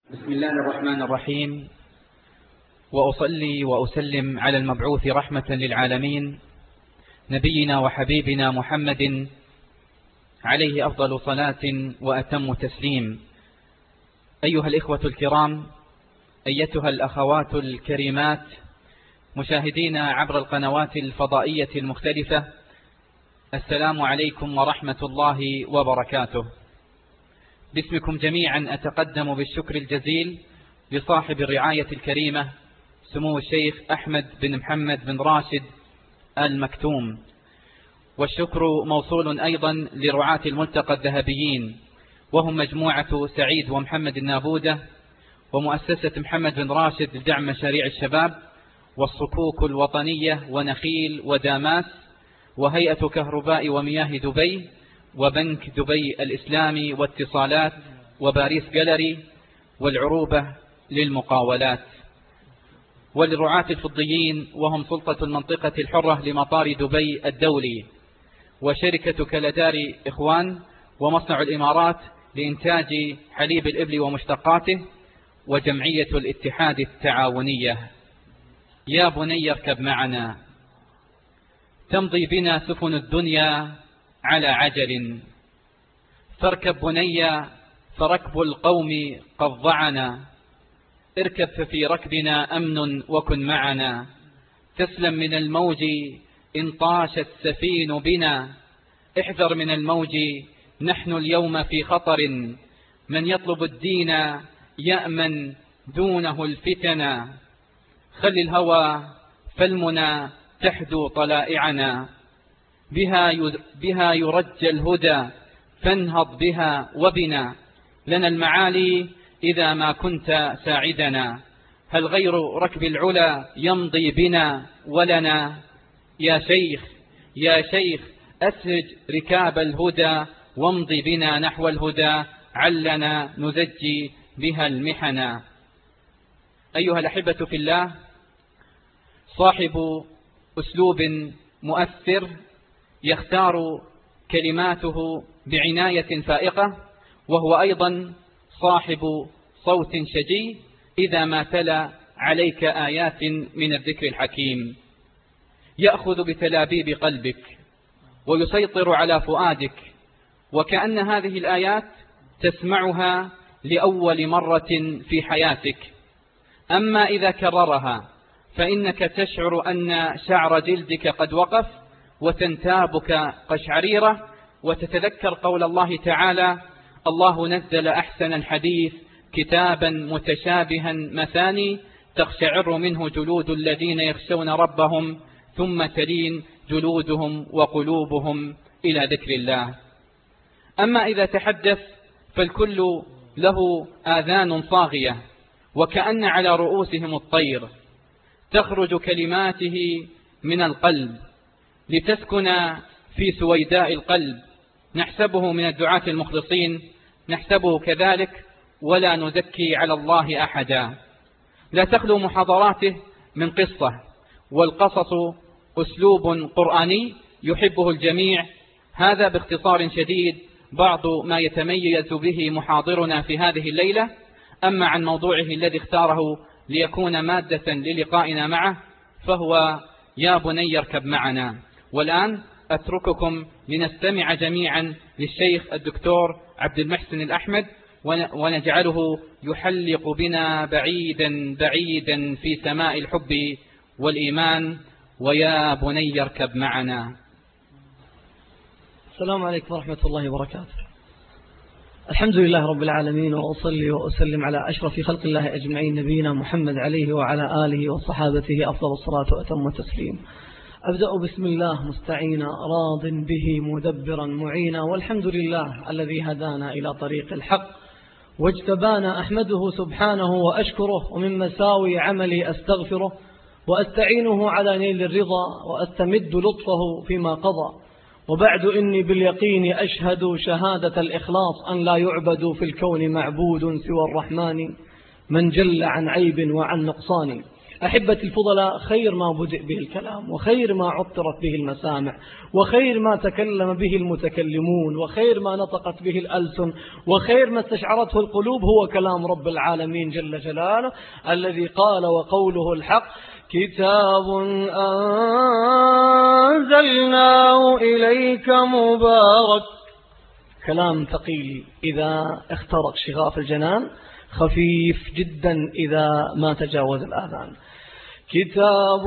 بسم الله الرحمن الرحيم، وأصلي وأسلم على المبعوث رحمة للعالمين نبينا وحبيبنا محمد عليه أفضل صلاة وأتم تسليم. أيها الإخوة الكرام، أيتها الأخوات الكريمات، مشاهدينا عبر القنوات الفضائية المختلفة، السلام عليكم ورحمة الله وبركاته. باسمكم جميعا أتقدم بالشكر الجزيل لصاحب الرعاية الكريمة سمو الشيخ أحمد بن محمد بن راشد آل مكتوم، والشكر موصول أيضا لرعاة الملتقى الذهبيين، وهم مجموعة سعيد ومحمد النابودة، ومؤسسة محمد بن راشد لدعم مشاريع الشباب، والصكوك الوطنية، ونخيل وداماس، وهيئة كهرباء ومياه دبي، وبنك دبي الإسلامي واتصالات، وباريس جالري، والعروبة للمقاولات، وللرعاة الفضيين وهم سلطة المنطقة الحرة لمطار دبي الدولي، وشركة كلدار إخوان، ومصنع الإمارات لإنتاج حليب الإبل ومشتقاته، وجمعية الاتحاد التعاونية. يا بني اركب معنا، تمضي بنا سفن الدنيا على عجل، فاركب بني فركب القوم قد ضعنا، اركب ففي ركبنا أمن وكن معنا، تسلم من الموج إن طاشت السفين بنا، احذر من الموج نحن اليوم في خطر، من يطلب الدين يأمن دونه الفتنا، خل الهوى فالمنى تحدو طلائعنا، بها يرجى الهدى فانهض بها وبنا، لنا المعالي إذا ما كنت ساعدنا، هل غير ركب العلا يمضي بنا ولنا، يا شيخ يا شيخ أسرج ركاب الهدى، وامضي بنا نحو الهدى، علنا نزجي بها المحنا. أيها الأحبة في الله، صاحب أسلوب مؤثر يختار كلماته بعناية فائقة، وهو أيضا صاحب صوت شجي إذا ما تلا عليك آيات من الذكر الحكيم، يأخذ بتلابيب قلبك ويسيطر على فؤادك، وكأن هذه الآيات تسمعها لأول مرة في حياتك. أما إذا كررها فإنك تشعر أن شعر جلدك قد وقف، وتنتابك قشعريرة، وتتذكر قول الله تعالى: الله نزل أحسن الحديث كتابا متشابها مثاني، تقشعر منه جلود الذين يخشون ربهم ثم تلين جلودهم وقلوبهم إلى ذكر الله. أما إذا تحدث فالكل له آذان صاغية، وكأن على رؤوسهم الطير، تخرج كلماته من القلب لتسكن في سويداء القلب. نحسبه من الدعاة المخلصين، نحسبه كذلك، ولا نزكي على الله أحدا. لا تخلو محاضراته من قصة، والقصص أسلوب قرآني يحبه الجميع. هذا باختصار شديد بعض ما يتميز به محاضرنا في هذه الليلة. أما عن موضوعه الذي اختاره ليكون مادة للقائنا معه فهو يا بني اركب معنا. والآن أترككم لنستمع جميعا للشيخ الدكتور عبد المحسن الأحمد، ونجعله يحلق بنا بعيدا بعيدا في سماء الحب والإيمان. ويا بني اركب معنا. السلام عليكم ورحمة الله وبركاته. الحمد لله رب العالمين، وأصلي وأسلم على أشرف خلق الله أجمعين، نبينا محمد عليه وعلى آله وصحابته أفضل الصلاة وأتم التسليم. أبدأ بسم الله مستعينا، راض به مدبرا معينا، والحمد لله الذي هدانا إلى طريق الحق واجتبانا، أحمده سبحانه وأشكره، ومن مساوي عملي أستغفره، وأستعينه على نيل الرضا، وأستمد لطفه فيما قضى. وبعد إني باليقين أشهد شهادة الإخلاص أن لا يعبد في الكون معبود سوى الرحمن من جل عن عيب وعن نقصان. أحبتي الفضلاء، خير ما بدأ به الكلام، وخير ما عطرت به المسامع، وخير ما تكلم به المتكلمون، وخير ما نطقت به الألسن، وخير ما استشعرته القلوب هو كلام رب العالمين جل جلاله الذي قال وقوله الحق: كتاب أنزلناه إليك مبارك. كلام ثقيل إذا اخترق شغاف الجنان، خفيف جدا إذا ما تجاوز الآذان. كتاب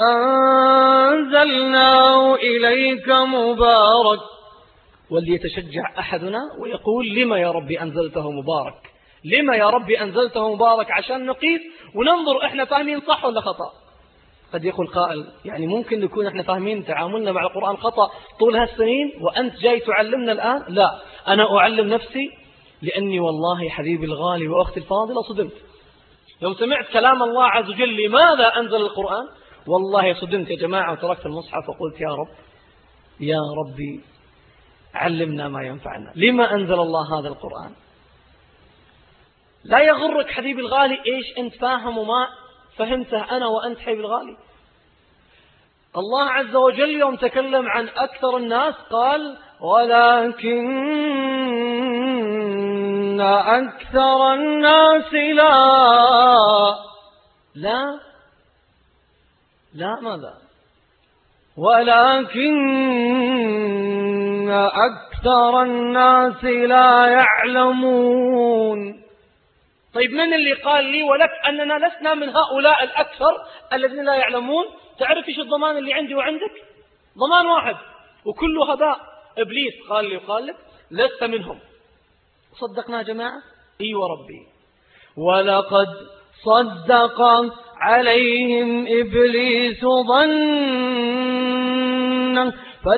أنزلناه إليك مبارك. وليتشجع أحدنا ويقول: لما يا ربي أنزلته مبارك؟ لما يا ربي أنزلته مبارك؟ عشان نقيس وننظر إحنا فاهمين صح ولا خطأ. قد يقول قائل: يعني ممكن نكون احنا فاهمين تعاملنا مع القرآن خطأ طول هالسنين وأنت جاي تعلمنا الآن؟ لا، أنا أعلم نفسي، لأني والله حبيبي الغالي وأختي الفاضلة صدمت يوم سمعت كلام الله عز وجل: لماذا أنزل القرآن؟ والله صدمت يا جماعة، وتركت المصحف وقلت: يا رب يا ربي علمنا ما ينفعنا. لما أنزل الله هذا القرآن؟ لا يغرك حبيبي الغالي إيش أنت فاهم وما فهمته أنا وأنت حبيبي الغالي. الله عز وجل يوم تكلم عن أكثر الناس قال: ولكن أكثر الناس لا ماذا؟ ولكن أكثر الناس لا يعلمون. طيب من اللي قال لي ولك أننا لسنا من هؤلاء الأكثر الذين لا يعلمون؟ تعرف إيش الضمان اللي عندي وعندك؟ ضمان واحد وكله هباء. إبليس قال لي وقال لك لست منهم. صدقنا يا جماعة؟ إيوه ربي. ولقد صدق عليهم إبليس ظنه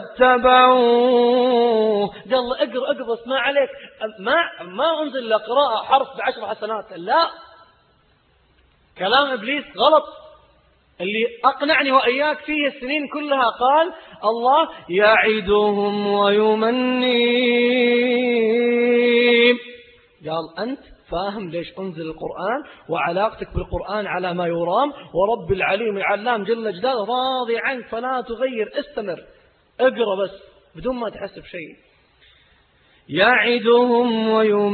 فاتبعوه. قال اقرأ بس ما عليك، ما أنزل لقراءة حرف ب10 حسنات. لا، كلام إبليس غلط. اللي أقنعني وإياك فيه السنين كلها قال الله: يعدهم ويمنيهم. قال أنت فاهم ليش أنزل القرآن وعلاقتك بالقرآن على ما يرام، ورب العليم العلام جل جلاله راضي عنك، فلا تغير، استمر اقرأ بس بدون ما تحس بشيء. يعدهم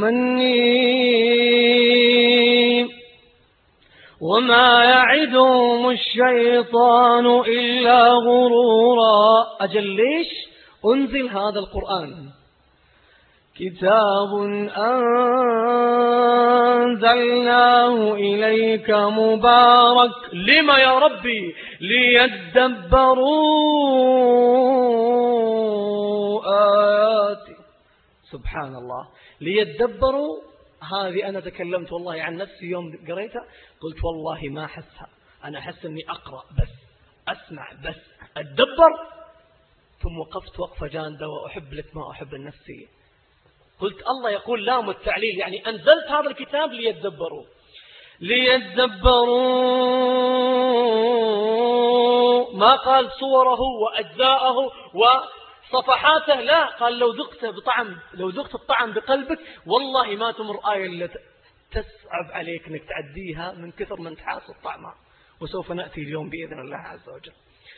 ويمنيهم وما يعدهم الشيطان إلا غرورا. أجل ليش أنزل هذا القرآن؟ كتاب أنزلناه إليك مبارك. لما يا ربي؟ ليدبروا آياتي. سبحان الله، ليدبروا. هذه أنا تكلمت والله عن نفسي يوم قريتها، قلت والله ما أحسها، أنا أحس أني أقرأ بس، أسمع بس، أتدبر. ثم وقفت وقفة جاندة وأحب لك ما أحب النفسية. قلت الله يقول لام التعليل، يعني أنزلت هذا الكتاب ليتدبروا. ما قال صوره وأجزاءه وصفحاته، لا، قال لو ذقت الطعم بقلبك والله ما تمر آية اللي تسعب عليك انك تعديها من كثر من تحاس الطعم. وسوف نأتي اليوم بإذن الله عز وجل.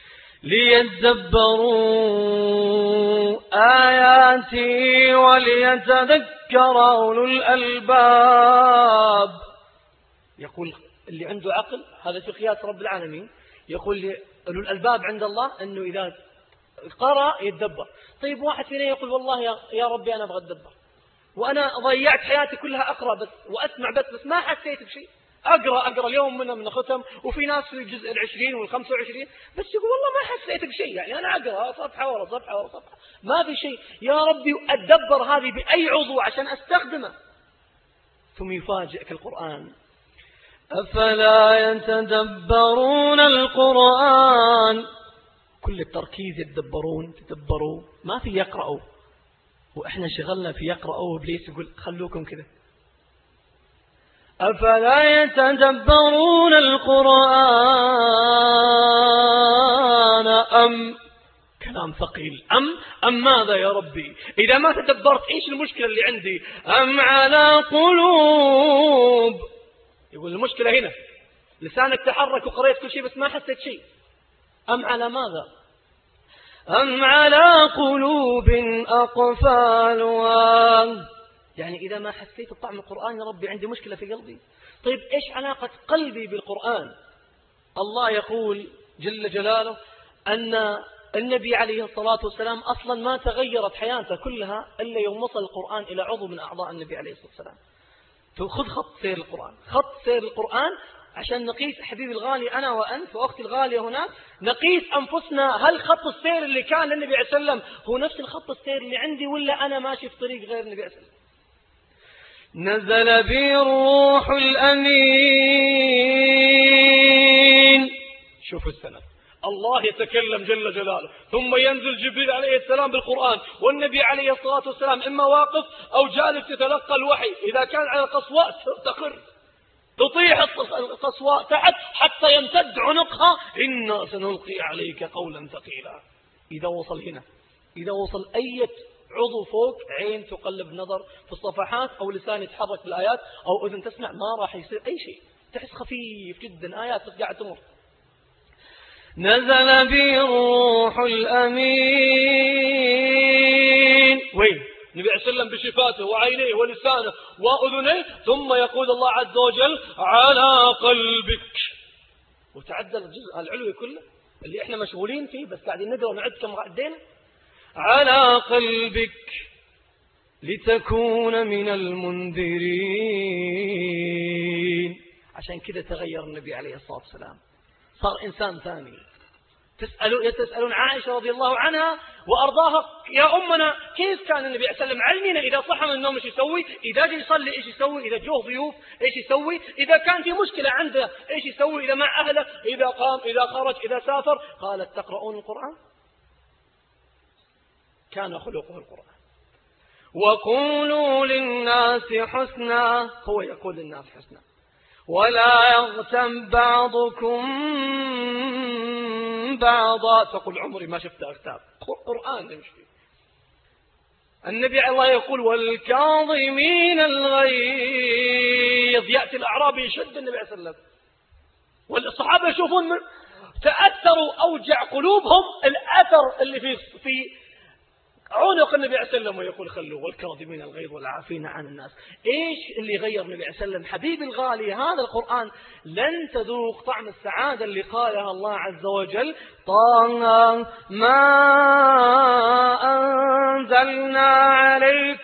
ليتدبروا آياتي وليتذكر أولو الألباب. يقول اللي عنده عقل، هذا في قياس رب العالمين، يقول أولو الألباب عند الله أنه إذا قرأ يتدبر. طيب واحد فينا يقول والله يا ربي أنا أبغى أتدبر، وأنا ضيعت حياتي كلها أقرأ بس وأسمع بس ما حسيت بشيء. أقرأ اليوم من ختم، وفي ناس في الجزء 20 وال25 بس يقول والله ما حسيت بشيء، يعني أنا أقرأ صفحة ورا صفحة ورا صفحة ما في شيء. يا ربي أتدبر هذه بأي عضو عشان أستخدمه. ثم يفاجئك القرآن: أفلا يتدبرون القرآن. كل التركيز تدبروا، ما في يقرأوا، وإحنا شغلنا في يقرأوا. إبليس يقول خلوكم كذا. أفلا يتدبرون القرآن أم كلام ثقيل. أم ماذا يا ربي؟ إذا ما تدبرت إيش المشكلة اللي عندي؟ أم على قلوب. يقول المشكلة هنا لسانك تحرك وقريت كل شيء بس ما حسيت شيء. أم على ماذا؟ أم على قلوب أقفالها. يعني إذا ما حسيت بطعم القرآن يا ربي عندي مشكلة في قلبي. طيب إيش علاقة قلبي بالقرآن؟ الله يقول جل جلاله أن النبي عليه الصلاة والسلام أصلا ما تغيرت حياته كلها إلا يوم وصل القرآن إلى عضو من أعضاء النبي عليه الصلاة والسلام. فخذ خط سير القرآن، خط سير القرآن عشان نقيس حبيبي الغالي أنا وأنت وأختي الغالية هناك، نقيس أنفسنا هل خط السير اللي كان للنبي عليه الصلاة والسلام هو نفس الخط السير اللي عندي ولا أنا ماشي في طريق غير النبي عليه الصلاة والسلام. نزل به الروح الأمين. شوفوا السند، الله يتكلم جل جلاله ثم ينزل جبريل عليه السلام بالقرآن، والنبي عليه الصلاة والسلام إما واقف أو جالس يتلقى الوحي. إذا كان على القصواء تقر تطيح القصواء تحت حتى يمتد عنقها، إنا سنلقي عليك قولا ثقيلا. إذا وصل هنا، إذا وصل أي عضو فوق، عين تقلب نظر في الصفحات أو لسان يتحرك بالآيات أو أذن تسمع، ما راح يصير أي شيء، تحس خفيف جدا، آيات قاعدة تمر. نزل به الروح الأمين. وين؟ النبي عليه السلام بشفاته وعينيه ولسانه وأذنيه، ثم يقول الله عز وجل على قلبك. وتعدل الجزء العلوي كله اللي احنا مشغولين فيه بس قاعدين نقرأ ونعد كم عدينا. على قلبك لتكون من المنذرين. عشان كذا تغير النبي عليه الصلاة والسلام، صار إنسان ثاني. تسألون عائشة رضي الله عنها وأرضاها يا أمنا كيف كان النبي عليه الصلاة والسلام؟ علمينا إذا صحى من النوم إيش يسوي، إذا جاء يصلي إيش يسوي، إذا جوه ضيوف إيش يسوي، إذا كان في مشكلة عنده إيش يسوي، إذا مع أهله، إذا قام، إذا خرج، إذا سافر. قالت تقرؤون القرآن؟ كان خلقه القرآن. وقولوا للناس حسنا، هو يقول للناس حسنا، ولا يغتم بعضكم بعضا. تقول عمري ما شفت أغتاب، قرآن نمشي. النبي الله يقول والكاظمين الغيظ. يأتي الأعرابي يشد النبي عليه الصلاة والسلام، والصحابة يشوفون من تأثروا أوجع قلوبهم الأثر اللي في عنق النبي عليه السلام، ويقول خلوا والكاظمين الغيظ والعافين عن الناس. ايش اللي غير النبي عليه السلام؟ حبيبي الغالي هذا القرآن لن تذوق طعم السعادة اللي قالها الله عز وجل طه ما أنزلنا عليك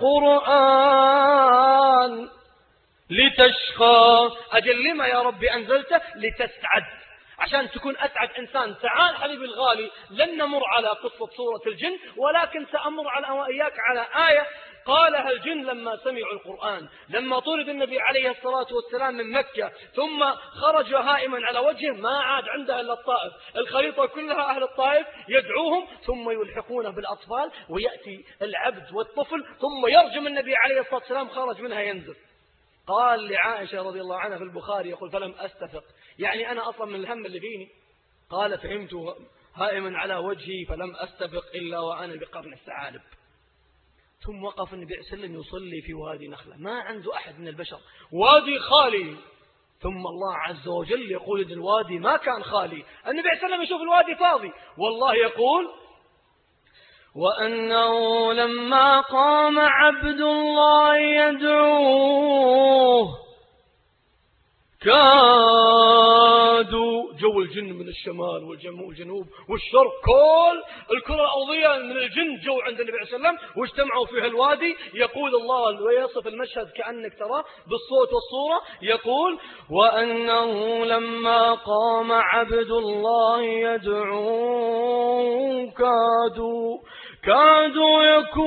القرآن لتشقى. أجل لما يا ربي أنزلته؟ لتسعد، عشان تكون أسعد إنسان. تعال حبيبي الغالي لن نمر على قصة سورة الجن، ولكن سأمر على وإياك على آية قالها الجن لما سمعوا القرآن. لما طرد النبي عليه الصلاة والسلام من مكة ثم خرج هائما على وجهه، ما عاد عنده إلا الطائف، الخريطة كلها أهل الطائف يدعوهم ثم يلحقونه بالأطفال، ويأتي العبد والطفل ثم يرجم النبي عليه الصلاة والسلام، خرج منها ينزل. قال لعائشة رضي الله عنها في البخاري يقول فلم أستفق، يعني أنا أصلا من الهم اللي فيني، قال فهمت هائما على وجهي فلم أستفق إلا وأنا بقرن الثعالب. ثم وقف النبي عليه الصلاة والسلام يصلي في وادي نخلة، ما عنده أحد من البشر، وادي خالي. ثم الله عز وجل يقول إن الوادي ما كان خالي، النبي عليه الصلاة والسلام يشوف الوادي فاضي، والله يقول وأنه لما قام عبد الله يدعوه كادوا. جو الجن من الشمال والجنوب والشرق، كل الكرة الأرضية من الجن جو عند النبي عليه الصلاة والسلام واجتمعوا في الوادي. يقول الله ويصف المشهد كأنك تراه بالصوت والصورة، يقول وأنه لما قام عبد الله يدعوه كادوا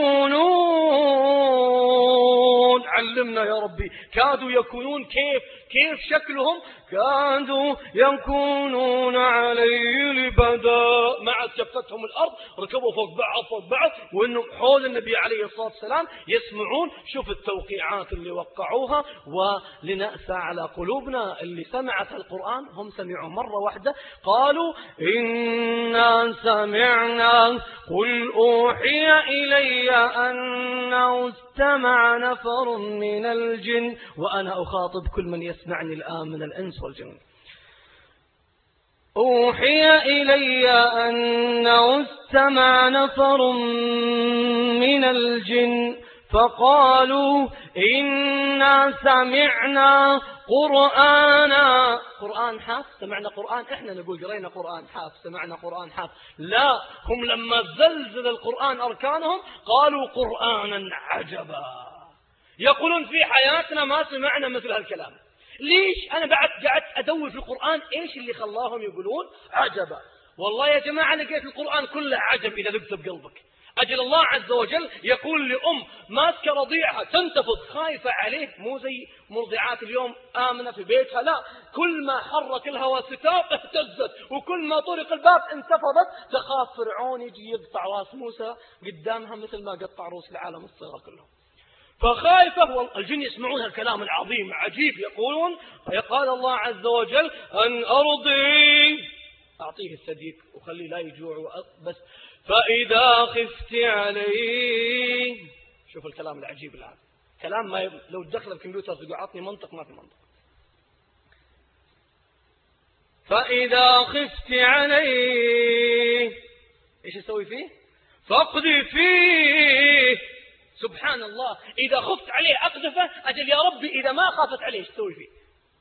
يكونون. علمنا يا ربي، كادوا يكونون كيف شكلهم؟ كادوا يكونون عليه لبدا. مع كفتهم الأرض ركبوا فوق بعض وإنهم حول النبي عليه الصلاة والسلام يسمعون. شوف التوقيعات اللي وقعوها. ولنأسى على قلوبنا اللي سمعت القرآن، هم سمعوا مرة واحدة قالوا إنا سمعنا قل أوحي إلي أنه استمع نفر من الجن. وأنا أخاطب كل من يسمعني الآن من الإنس والجن، أوحي إلي أنه استمع نفر من الجن فقالوا إنا سمعنا قرآن حاف. سمعنا قرآن، إحنا نقول قرينا قرآن حاف، سمعنا قرآن حاف. لا، هم لما زلزل القرآن أركانهم قالوا قرآنا عجبا. يقولون في حياتنا ما سمعنا مثل هالكلام. ليش؟ أنا بعد قعدت أدور في القرآن إيش اللي خلاهم يقولون عجبا. والله يا جماعة لقيت القرآن كله عجب إذا ذقت بقلبك. أجل الله عز وجل يقول لأم ماسكة رضيعها تنتفض خايفة عليه، مو زي مرضعات اليوم آمنة في بيتها، لا، كل ما حرك الهواء ستار اهتزت، وكل ما طرق الباب انتفضت، تخاف فرعون يجي يقطع راس موسى قدامها مثل ما قطع رؤوس العالم الصغيرة كلهم. فخايفة. الجن يسمعون الكلام العظيم عجيب، يقولون قال الله عز وجل أن أرضي، أعطيه الثديك وخليه لا يجوع بس، فإذا خفت عليه. شوف الكلام العجيب الآن، كلام ما لو دخل الكمبيوتر تقول عطني منطق، ما في منطق. فإذا خفت عليه إيش يسوي فيه؟ فاقذف فيه. سبحان الله، إذا خفت عليه أقذفه. أجل يا ربي إذا ما خافت عليه إيش تسوي فيه؟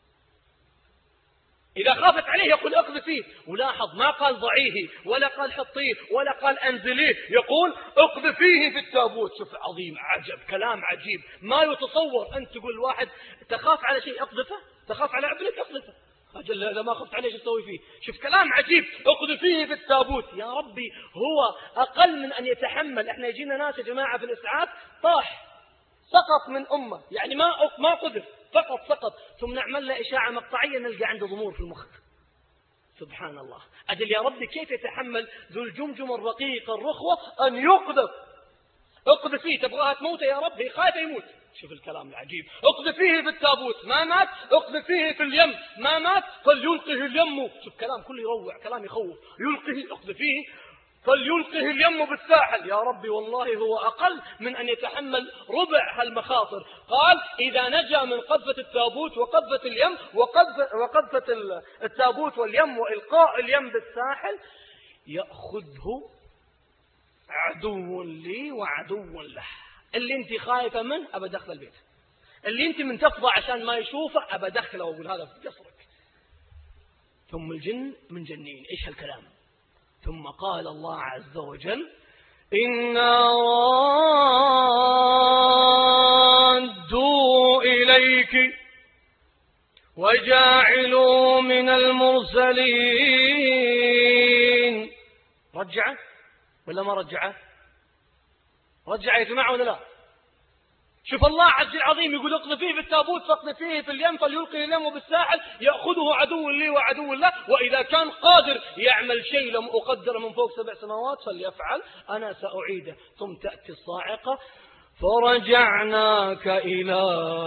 إذا خافت عليه يقول اقذف فيه. ولاحظ ما قال ضعيه ولا قال حطيه ولا قال أنزليه، يقول اقذف فيه في التابوت. شوف عظيم، عجب، كلام عجيب ما يتصور. أنت تقول الواحد تخاف على شيء اقذفه، تخاف على ابنك اقذفه. أجل إذا ما خفت عليه شو تسوي فيه؟ شوف كلام عجيب، اقذف فيه في التابوت. يا ربي هو أقل من أن يتحمل. احنا يجينا ناس يا جماعة في الإسعاف طاح سقط من أمه، يعني ما قذف، فقط سقط، ثم نعمل له إشاعة مقطعية نلقى عنده ضمور في المخ. سبحان الله. أجل يا ربي كيف يتحمل ذو الجمجم الرقيق الرخوة أن يقذف؟ اقذف فيه. تبغاها تموت يا رب، هي خايفة يموت. شوف الكلام العجيب، اقذف فيه في التابوت، ما مات، اقذف فيه في اليم، ما مات، فليلقه اليم. شوف كلام كله يروع، كلام يخوف. يلقه، اقذف فيه فليلقه اليم بالساحل. يا ربي والله هو أقل من أن يتحمل ربع هالمخاطر. قال إذا نجا من قذفة التابوت وقذفة اليم وقذفة التابوت واليم وإلقاء اليم بالساحل، يأخذه عدو لي وعدو له. اللي انت خايفة منه أبى دخل البيت، اللي انت منتفضة عشان ما يشوفه أبى دخله وأقول هذا في قصرك. ثم الجن من جنين. إيش هالكلام؟ ثم قال الله عز وجل إنا رادوا إليك وجاعلوا من المرسلين. رجعه ولا ما رجعه؟ رجع يا جماعة ولا لا؟ شوف الله عز العظيم يقول اقذفيه في التابوت فاقذفيه في اليم فليلقي اليم بالساحل، يأخذه عدو لي وعدو له، وإذا كان قادر يعمل شيء لم أقدر من فوق 7 سماوات فليفعل، أنا سأعيده. ثم تأتي الصاعقة فرجعناك إلى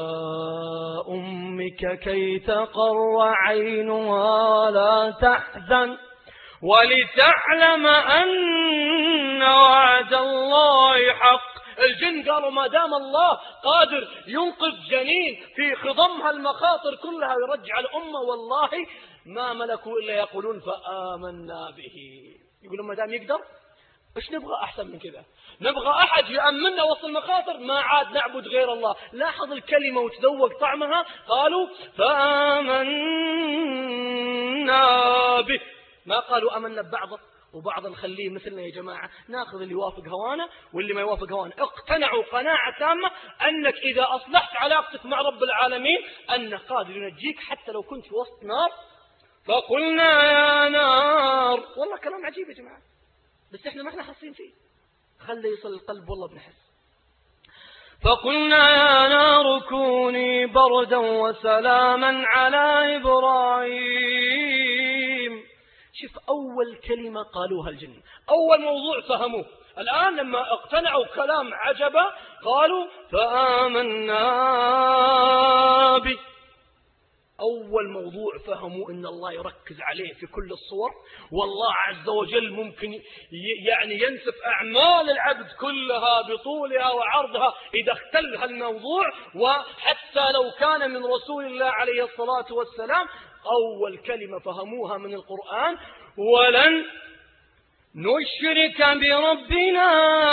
أمك كي تقر عينها ولا تحزن ولتعلم أن وعد الله حق. الجن قالوا ما دام الله قادر ينقذ جنين في خضمها المخاطر كلها ويرجع الأمة والله ما ملكوا إلا يقولون فآمنا به. يقولون ما دام يقدر إيش نبغى أحسن من كذا؟ نبغى أحد يأمننا وسط المخاطر، ما عاد نعبد غير الله. لاحظ الكلمة وتذوق طعمها. قالوا فآمنا به، ما قالوا أمنا ببعضه وبعض نخليه مثلنا. يا جماعة ناخذ اللي يوافق هوانا واللي ما يوافق هوانا. اقتنعوا قناعة تامة أنك إذا أصلحت علاقتك مع رب العالمين أنه قادر ينجيك حتى لو كنت في وسط نار. فقلنا يا نار، والله كلام عجيب يا جماعة بس احنا ما احنا حاسين فيه، خلي يصل القلب والله بنحس. فقلنا يا نار كوني بردا وسلاما على إبراهيم. شوف أول كلمة قالوها الجن، أول موضوع فهموه. الآن لما اقتنعوا كلام عجبا قالوا فآمنا به. أول موضوع فهموا أن الله يركز عليه في كل الصور، والله عز وجل ممكن يعني ينسف أعمال العبد كلها بطولها وعرضها إذا اختل هالموضوع. وحتى لو كان من رسول الله عليه الصلاة والسلام، أول كلمة فهموها من القرآن: ولن نشرك بربنا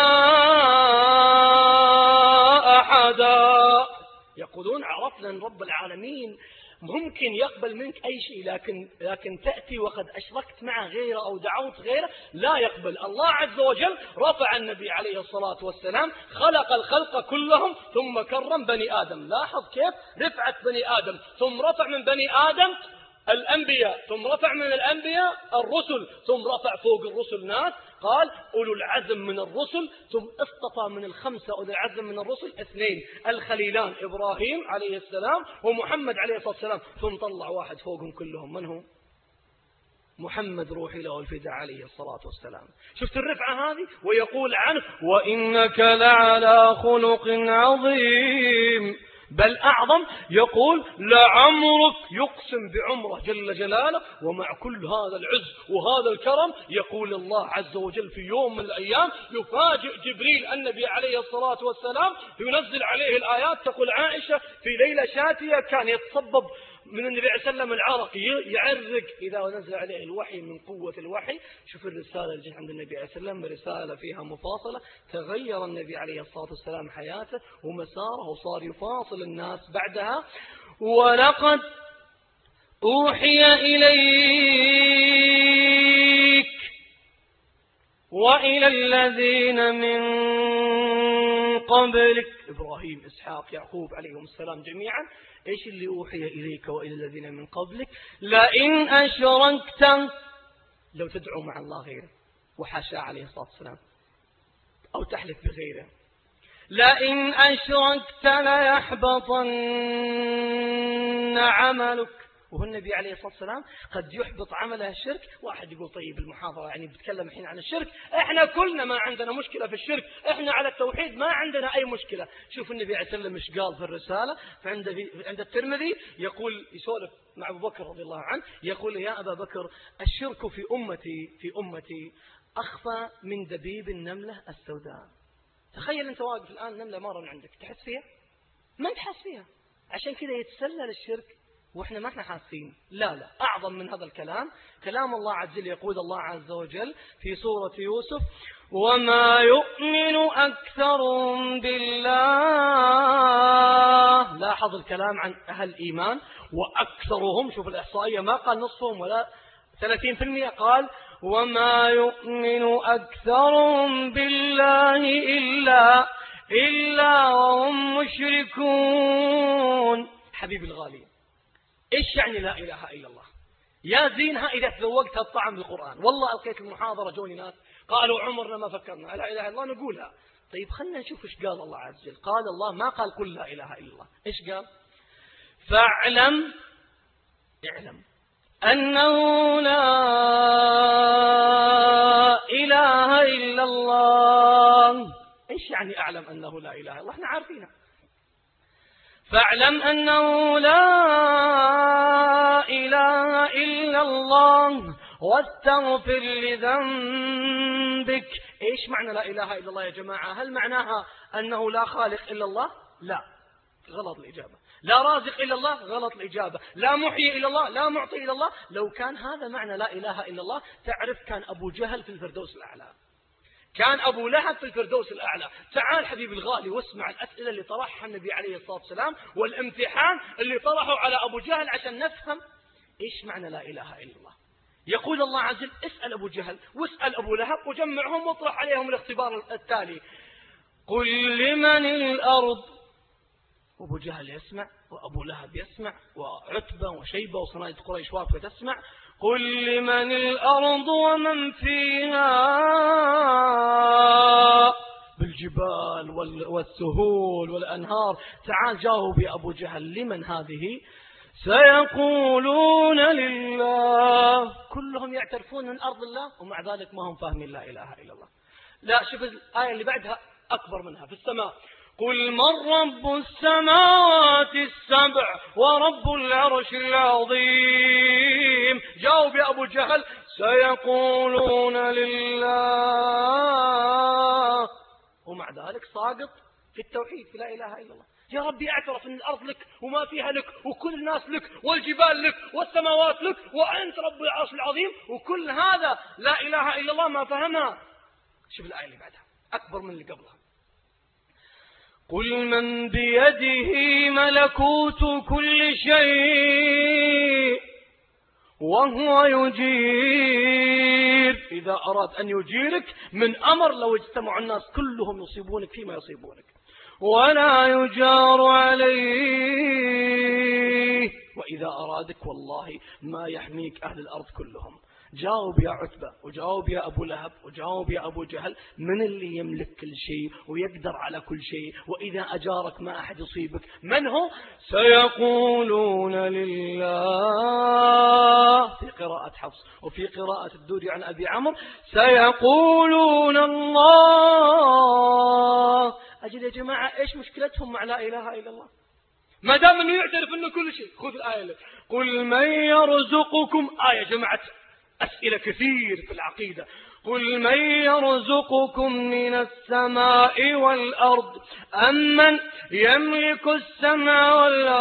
أحدا. يقولون عرفنا أن رب العالمين ممكن يقبل منك أي شيء، لكن تأتي وقد أشركت معه غيره أو دعوت غيره لا يقبل. الله عز وجل رفع النبي عليه الصلاة والسلام، خلق الخلق كلهم ثم كرم بني آدم. لاحظ كيف رفعت بني آدم، ثم رفع من بني آدم الأنبياء، ثم رفع من الأنبياء الرسل، ثم رفع فوق الرسل ناس، قال أولو العزم من الرسل، ثم اصطفى من الخمسة أولو العزم من الرسل 2 الخليلان إبراهيم عليه السلام ومحمد عليه الصلاة والسلام، ثم طلع واحد فوقهم كلهم. من هو؟ محمد روحي له الفداء عليه الصلاة والسلام. شفت الرفعة هذه؟ ويقول عنه: وإنك لعلى خلق عظيم، بل أعظم. يقول: لعمرك، يقسم بعمره جل جلاله. ومع كل هذا العز وهذا الكرم يقول الله عز وجل في يوم من الأيام يفاجئ جبريل النبي عليه الصلاة والسلام، ينزل عليه الآيات. تقول عائشة: في ليلة شاتية كان يتصبب من النبي عليه السلام العرق، يعرق إذا نزل عليه الوحي من قوة الوحي. شوف الرسالة اللي جت عند النبي عليه السلام، رسالة فيها مفاصلة. تغير النبي عليه الصلاة والسلام حياته ومساره، وصار يفاصل الناس بعدها. ولقد أوحي إليك وإلى الذين من قبلك، إبراهيم إسحاق يعقوب عليهم السلام جميعا. إيش اللي أوحي إليك وإلى الذين من قبلك؟ لئن أشركت، لو تدعو مع الله غيره، وحاشا عليه الصلاة والسلام، أو تحلف بغيره، لئن أشركت ليحبطن عملك. وهو النبي عليه الصلاة والسلام قد يحبط عمله الشرك. واحد يقول: طيب المحاضرة يعني بتكلم الحين عن الشرك، احنا كلنا ما عندنا مشكلة في الشرك، احنا على التوحيد ما عندنا أي مشكلة. شوف النبي عليه الصلاة والسلام ايش قال في الرسالة. عند الترمذي يقول، يسولف مع أبو بكر رضي الله عنه، يقول: يا أبا بكر، الشرك في أمتي أخفى من دبيب النملة السوداء. تخيل أنت واقف الآن نملة مرة من عندك، تحس فيها؟ ما تحس فيها. عشان كذا يتسلل الشرك وإحنا ما احنا حاسين. لا، أعظم من هذا الكلام كلام الله عز وجل. يقول الله عز وجل في سورة يوسف: وما يؤمن أكثرهم بالله. لاحظ الكلام عن أهل الإيمان، وأكثرهم، شوف الإحصائية ما قال نصفهم ولا 30%، قال: وما يؤمن أكثرهم بالله إلا وهم مشركون. حبيبي الغالي، إيش يعني لا إله إلا الله؟ يا زينها إذا تذوقت الطعم بالقرآن. والله ألقيت المحاضرة جوني ناس قالوا عمرنا ما فكرنا لا إله إلا الله نقولها. طيب خلنا نشوف إيش قال الله عز وجل. قال الله، ما قال قل لا إله إلا الله، إيش قال؟ اعلم أنه لا إله إلا الله. إيش يعني أعلم أنه لا إله إلا الله؟ احنا عارفينها. فاعلم أنه لا إله إلا الله واستغفر لذنبك. إيش معنى لا إله إلا الله يا جماعة؟ هل معناها أنه لا خالق إلا الله؟ لا، غلط الإجابة. لا رازق إلا الله؟ غلط الإجابة. لا محيي إلا الله؟ لا معطي إلا الله. لو كان هذا معنى لا إله إلا الله، تعرف كان أبو جهل في الفردوس الأعلى، كان أبو لهب في الفردوس الأعلى. تعال حبيبي الغالي واسمع الأسئلة اللي طرحها النبي عليه الصلاة والسلام، والامتحان اللي طرحه على أبو جهل عشان نفهم إيش معنى لا إله إلا الله. يقول الله عز وجل: اسأل أبو جهل واسأل أبو لهب وجمعهم واطرح عليهم الاختبار التالي: قل لمن الأرض. وأبو جهل يسمع، وأبو لهب يسمع، وعتبة وشيبة وصناديد قريش واقفة تسمع. قل لمن الأرض ومن فيها، بالجبال والسهول والأنهار. تعال جاوب يا أبو جهل، لمن هذه؟ سيقولون لله. كلهم يعترفون من أرض الله، ومع ذلك ما هم فاهمين لا إله إلا الله. لا، شوف الآية اللي بعدها أكبر منها في السماء: قل من رب السماوات السبع ورب العرش العظيم. جاوب يا أبو جهل. سيقولون لله. ومع ذلك ساقط في التوحيد، في لا إله إلا الله. يا ربي اعترف أن الأرض لك وما فيها لك، وكل الناس لك، والجبال لك، والسماوات لك، وأنت رب العرش العظيم، وكل هذا لا إله إلا الله ما فهمها. شوف الآية اللي بعدها أكبر من اللي قبلها. قل من بيده ملكوت كل شيء وهو يجير. إذا أراد أن يجيرك من أمر لو اجتمع الناس كلهم يصيبونك فيما يصيبونك، ولا يجار عليه. وإذا أرادك والله ما يحميك أهل الأرض كلهم. جاوب يا عتبة، وجاوب يا أبو لهب، وجاوب يا أبو جهل. من اللي يملك كل شيء ويقدر على كل شيء وإذا أجارك ما أحد يصيبك؟ من هو؟ سيقولون لله في قراءة حفص، وفي قراءة الدوري عن أبي عمرو سيقولون الله. أجل يا جماعة إيش مشكلتهم مع لا إله إلا الله؟ ما دام أنه يعترف أنه كل شيء. خذ الآية لك. قل من يرزقكم. آية جمعت أسئلة كثير في العقيدة. قل من يرزقكم من السماء والأرض أمن يملك السمع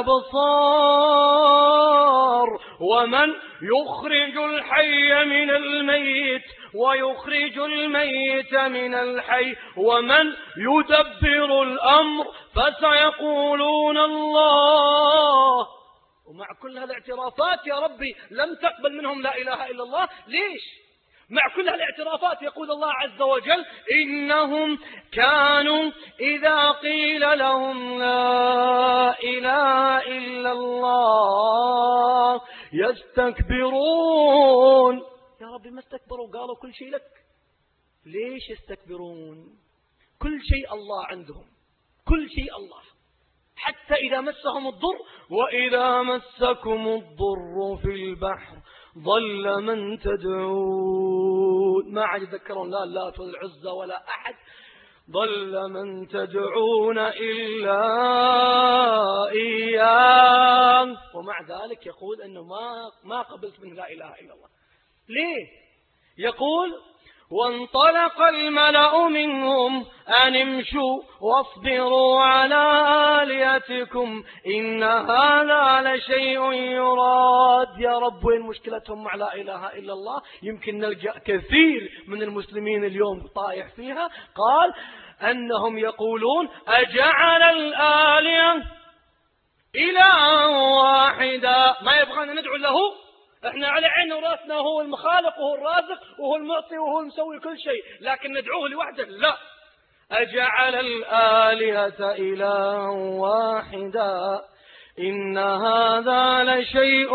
والأبصار ومن يخرج الحي من الميت ويخرج الميت من الحي ومن يدبر الأمر فسيقولون الله. ومع كل هالاعترافات يا ربي لم تقبل منهم لا إله إلا الله. ليش؟ مع كل هالاعترافات يقول الله عز وجل إنهم كانوا إذا قيل لهم لا إله إلا الله يستكبرون. يا ربي ما استكبروا، قالوا كل شيء لك. ليش يستكبرون؟ كل شيء الله عندهم، كل شيء الله. حتى إذا مسهم الضر وإذا مسكم الضر في البحر ضل من تدعون. ما عاد يذكرون لا اللات ولا العزى ولا أحد. ضل من تدعون إلا إياه. ومع ذلك يقول أنه ما قبلت من لا إله إلا الله. ليه؟ يقول وانطلق الملأ منهم أن امشوا واصبروا على آلهتكم إن هذا لشيء يراد. يا رب وين مشكلتهم مع لا إله إلا الله؟ يمكن نلجأ كثير من المسلمين اليوم طايح فيها. قال أنهم يقولون أجعل الآلهة إلها واحدا. ما يبغانا ندعو له؟ احنا على عيننا وراسنا، هو المخالق وهو الرازق وهو المعطي وهو المسوي كل شيء، لكن ندعوه لوحده لا. أجعل الآلهة إلها واحدا إن هذا لشيء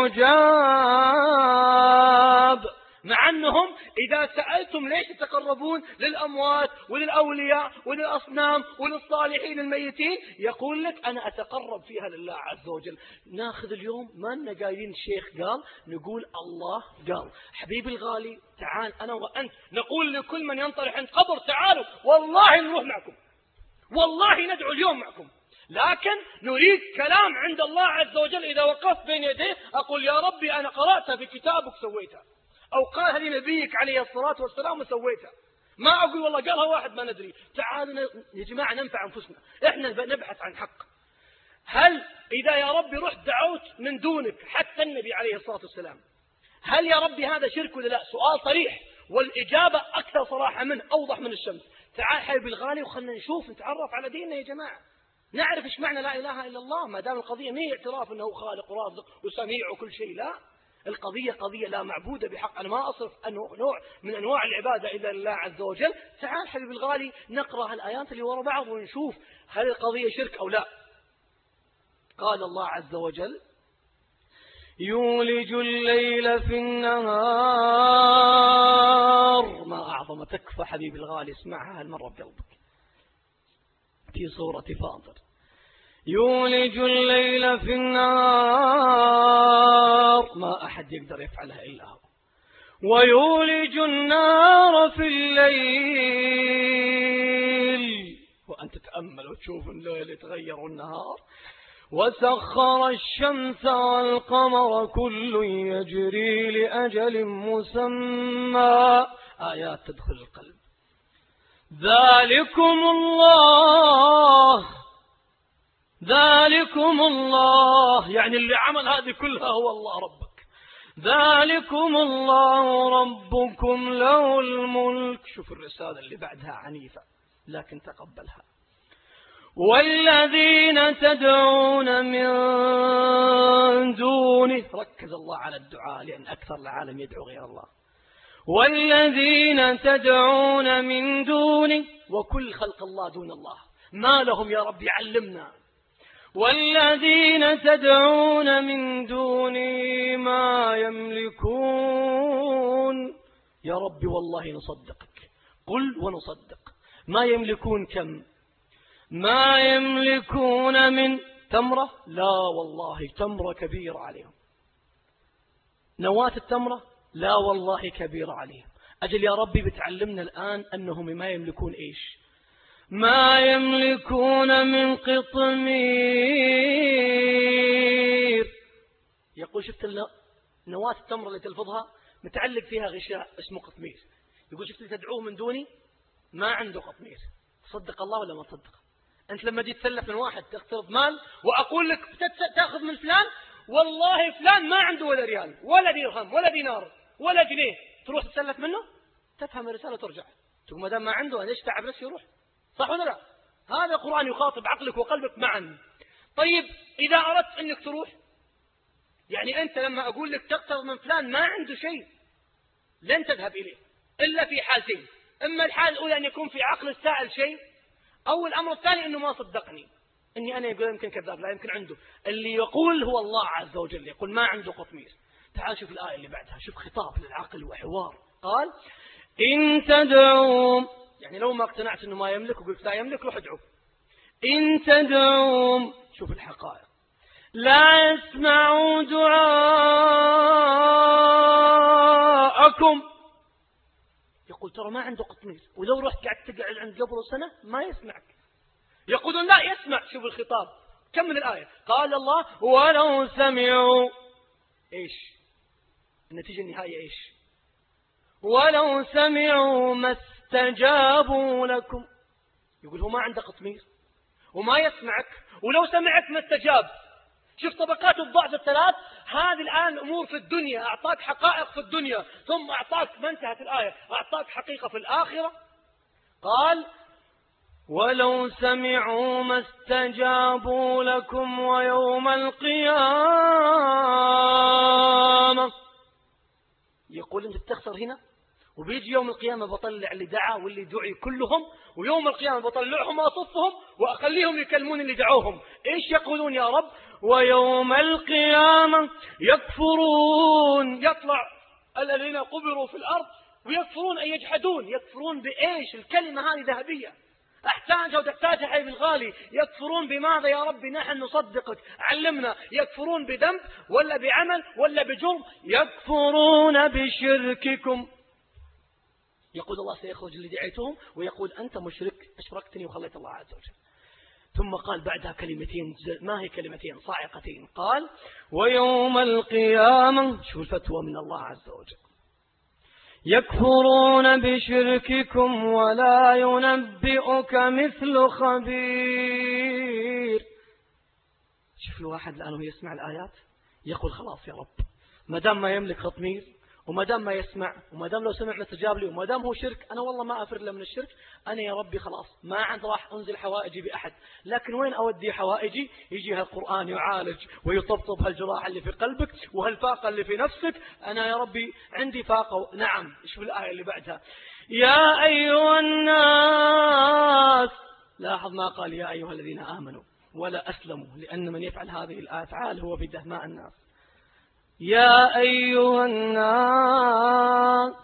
عجاب. مع أنهم إذا سألتم ليش تتقربون للأموات وللأولياء وللأصنام وللصالحين الميتين، يقول لك أنا أتقرب فيها لله عز وجل. ناخذ اليوم ما لنا قايلين الشيخ قال، نقول الله قال. حبيبي الغالي تعال أنا وأنت نقول لكل من ينطرح عند قبر تعالوا والله نروح معكم، والله ندعو اليوم معكم، لكن نريد كلام عند الله عز وجل. إذا وقفت بين يديه أقول يا ربي أنا قرأتها في كتابك سويتها، أو قال هذه نبيك عليه الصلاة والسلام وسويتها. ما أقول والله قالها واحد ما ندري. تعالوا يا جماعة ننفع أنفسنا، إحنا نبحث عن حق. هل إذا يا ربي رحت دعوت من دونك حتى النبي عليه الصلاة والسلام، هل يا ربي هذا شرك ولا لا؟ سؤال صريح، والإجابة أكثر صراحة منه، أوضح من الشمس. تعال حبيبي الغالي وخلنا نشوف نتعرف على ديننا يا جماعة، نعرف إيش معنى لا إله إلا الله. ما دام القضية ما هي اعتراف أنه خالق ورازق وسميع وكل شيء، لا، القضية قضية لا معبود بحق. أنا ما أصرف نوع من أنواع العبادة إلا لله عز وجل. تعال حبيبي الغالي نقرأ الآيات اللي وراء بعض ونشوف هل القضية شرك أو لا. قال الله عز وجل يولج الليل في النهار. ما أعظم تكفى حبيبي الغالي، اسمعها هالمرة بقلبك في سورة فاطر. يولج الليل في النهار ما أحد يقدر يفعلها إلا هو، ويولج النار في الليل. وأنت تأمل تتأمل وتشوف الليل يتغير والنهار. وسخر الشمس والقمر كل يجري لأجل مسمى. آيات تدخل القلب. ذلكم الله يعني اللي عمل هذه كلها هو الله ربك. ذلكم الله ربكم له الملك. شوف الرسالة اللي بعدها عنيفة لكن تقبلها. والذين تدعون من دونه. ركز الله على الدعاء لأن أكثر العالم يدعو غير الله. والذين تدعون من دونه وكل خلق الله دون الله ما لهم يا رب علمنا. والذين تدعون من دوني ما يملكون. يا رب والله نصدقك. قل ونصدق. ما يملكون كم؟ ما يملكون من تمرة؟ لا والله تمرة كبيرة عليهم. نواة التمرة؟ لا والله كبيرة عليهم. أجل يا ربي بتعلمنا الآن أنهم ما يملكون إيش؟ ما يملكون من قطمير. يقول شفت نواة التمر اللي تلفظها متعلق فيها غشاء اسمه قطمير. يقول شفت اللي تدعوه من دوني ما عنده قطمير. تصدق الله ولا ما تصدق؟ أنت لما جيت تسلف من واحد تقترض مال وأقول لك تأخذ من فلان والله فلان ما عنده ولا ريال ولا درهم ولا دينار ولا جنيه، تروح تسلف منه تفهم الرسالة وترجع تقول ما دام ما عنده أنا ليش تعب نفسي يروح؟ صح ولا لا؟ هذا القرآن يخاطب عقلك وقلبك معا. طيب إذا أردت أنك تروح يعني أنت لما أقول لك تقترض من فلان ما عنده شيء لن تذهب إليه إلا في حالتين. إما الحال الأولى أن يكون في عقل السائل شيء، أو الأمر الثاني أنه ما صدقني أني أنا يقول يمكن كذاب. لا يمكن عنده. اللي يقول هو الله عز وجل يقول ما عنده قطمير. تعال شوف الآية اللي بعدها. شوف خطاب للعقل وحوار. قال إن تدعوم يعني لو ما اقتنعت أنه ما يملك وقلت لا يملك روح ادعو. إن تدعوم شوف الحقائق لا يسمعوا دعاءكم. يقول ترى ما عنده قطمير ولو رحت قعدت تقعد عند قبره سنة ما يسمعك. يقولون لا يسمع. شوف الخطاب كمل الآية. قال الله ولو سمعوا إيش النتيجة النهائية إيش؟ ولو سمعوا ما استجابوا لكم. يقول هو ما عنده قطمير وما يسمعك ولو سمعك ما استجاب. شوف طبقات الضعف الثلاث. هذه الآن أمور في الدنيا أعطاك حقائق في الدنيا ثم أعطاك ما انتهت الآية أعطاك حقيقة في الآخرة. قال ولو سمعوا ما استجابوا لكم ويوم القيامة. يقول أنت بتخسر هنا وبيجي يوم القيامة بطلع اللي دعا واللي دعي كلهم ويوم القيامة بطلعهم وأصفهم وأخليهم يكلمون اللي دعوهم. إيش يقولون يا رب؟ ويوم القيامة يكفرون. يطلع الذين قبروا في الأرض ويكفرون أي يجحدون. يكفرون بإيش؟ الكلمة هذه ذهبية أحتاجها وتحتاجها حبيب الغالي. يكفرون بماذا يا ربي؟ نحن نصدقك علمنا. يكفرون بذنب ولا بعمل ولا بجرم؟ يكفرون بشرككم. يقول الله سيخرج اللي دعيتهم ويقول أنت مشرك أشركتني وخليت الله عز وجل. ثم قال بعدها كلمتين ما هي كلمتين صاعقتين. قال ويوم القيامة. شوف الفتوى من الله عز وجل. يكفرون بشرككم ولا ينبئك مثل خبير. شوف الواحد الآن وهو يسمع الآيات يقول خلاص يا رب ما دام ما يملك خطمير وما دام ما يسمع وما دام لو سمع ما استجاب لي وما دام هو شرك أنا والله ما أفر له من الشرك. أنا يا ربي خلاص ما عاد راح أنزل حوائجي بأحد. لكن وين أودي حوائجي؟ يجي هالقرآن يعالج ويطبطب هالجراح اللي في قلبك وهالفاقة اللي في نفسك. أنا يا ربي عندي فاقة. نعم. شوف الآية اللي بعدها. يا أيها الناس. لاحظ ما قال يا أيها الذين آمنوا ولا أسلموا لأن من يفعل هذه الأفعال هو في دهماء الناس. يا أيها الناس.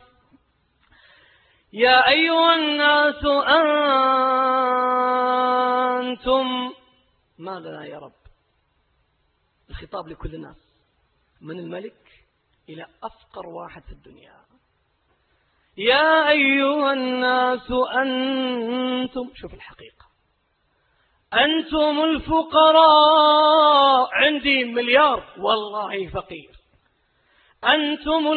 يا أيها الناس أنتم ما لنا يا رب. الخطاب لكل الناس من الملك إلى أفقر واحد في الدنيا. يا أيها الناس أنتم. شوف الحقيقة أنتم الفقراء، عندي مليار والله فقير. أنتم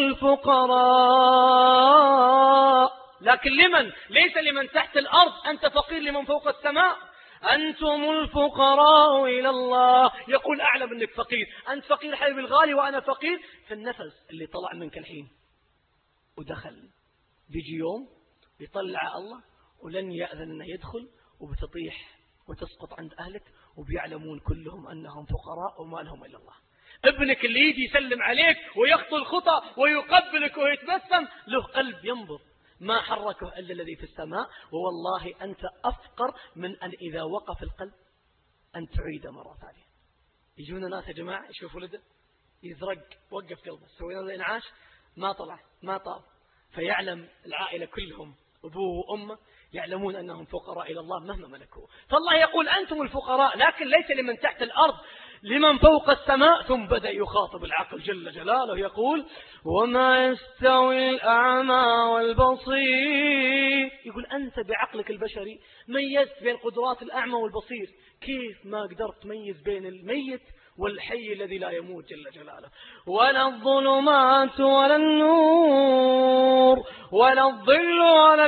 الفقراء، لكن لمن؟ ليس لمن تحت الأرض، أنت فقير لمن فوق السماء. أنتم الفقراء إلى الله. يقول أعلم أنك فقير، أنت فقير حبيبي الغالي وأنا فقير في النفس اللي طلع منك الحين ودخل. بيجي يوم يطلع الله ولن يأذن أنه يدخل، وبتطيح وتسقط عند أهلك وبيعلمون كلهم أنهم فقراء وما لهم إلا الله. ابنك اللي يجي يسلم عليك ويخطو الخطى ويقبلك ويتبسم له قلب ينبض، ما حركه إلا الذي في السماء. ووالله أنت أفقر من أن إذا وقف القلب أن تعيد مرة ثانية. يجون ناس يا جماعة يشوف ولده يزرق، وقف قلبه، سوينا له إنعاش ما طلع ما طاب، فيعلم العائلة كلهم أبوه وأمه يعلمون أنهم فقراء إلى الله مهما ملكوا. فالله يقول أنتم الفقراء، لكن ليس لمن تحت الأرض، لمن فوق السماء. ثم بدأ يخاطب العقل جل جلاله يقول وما يستوي الأعمى والبصير. يقول أنت بعقلك البشري ميزت بين قدرات الأعمى والبصير، كيف ما قدرت تميز بين الميت والحي الذي لا يموت جل جلاله. ولا الظلمات ولا النور ولا الظل ولا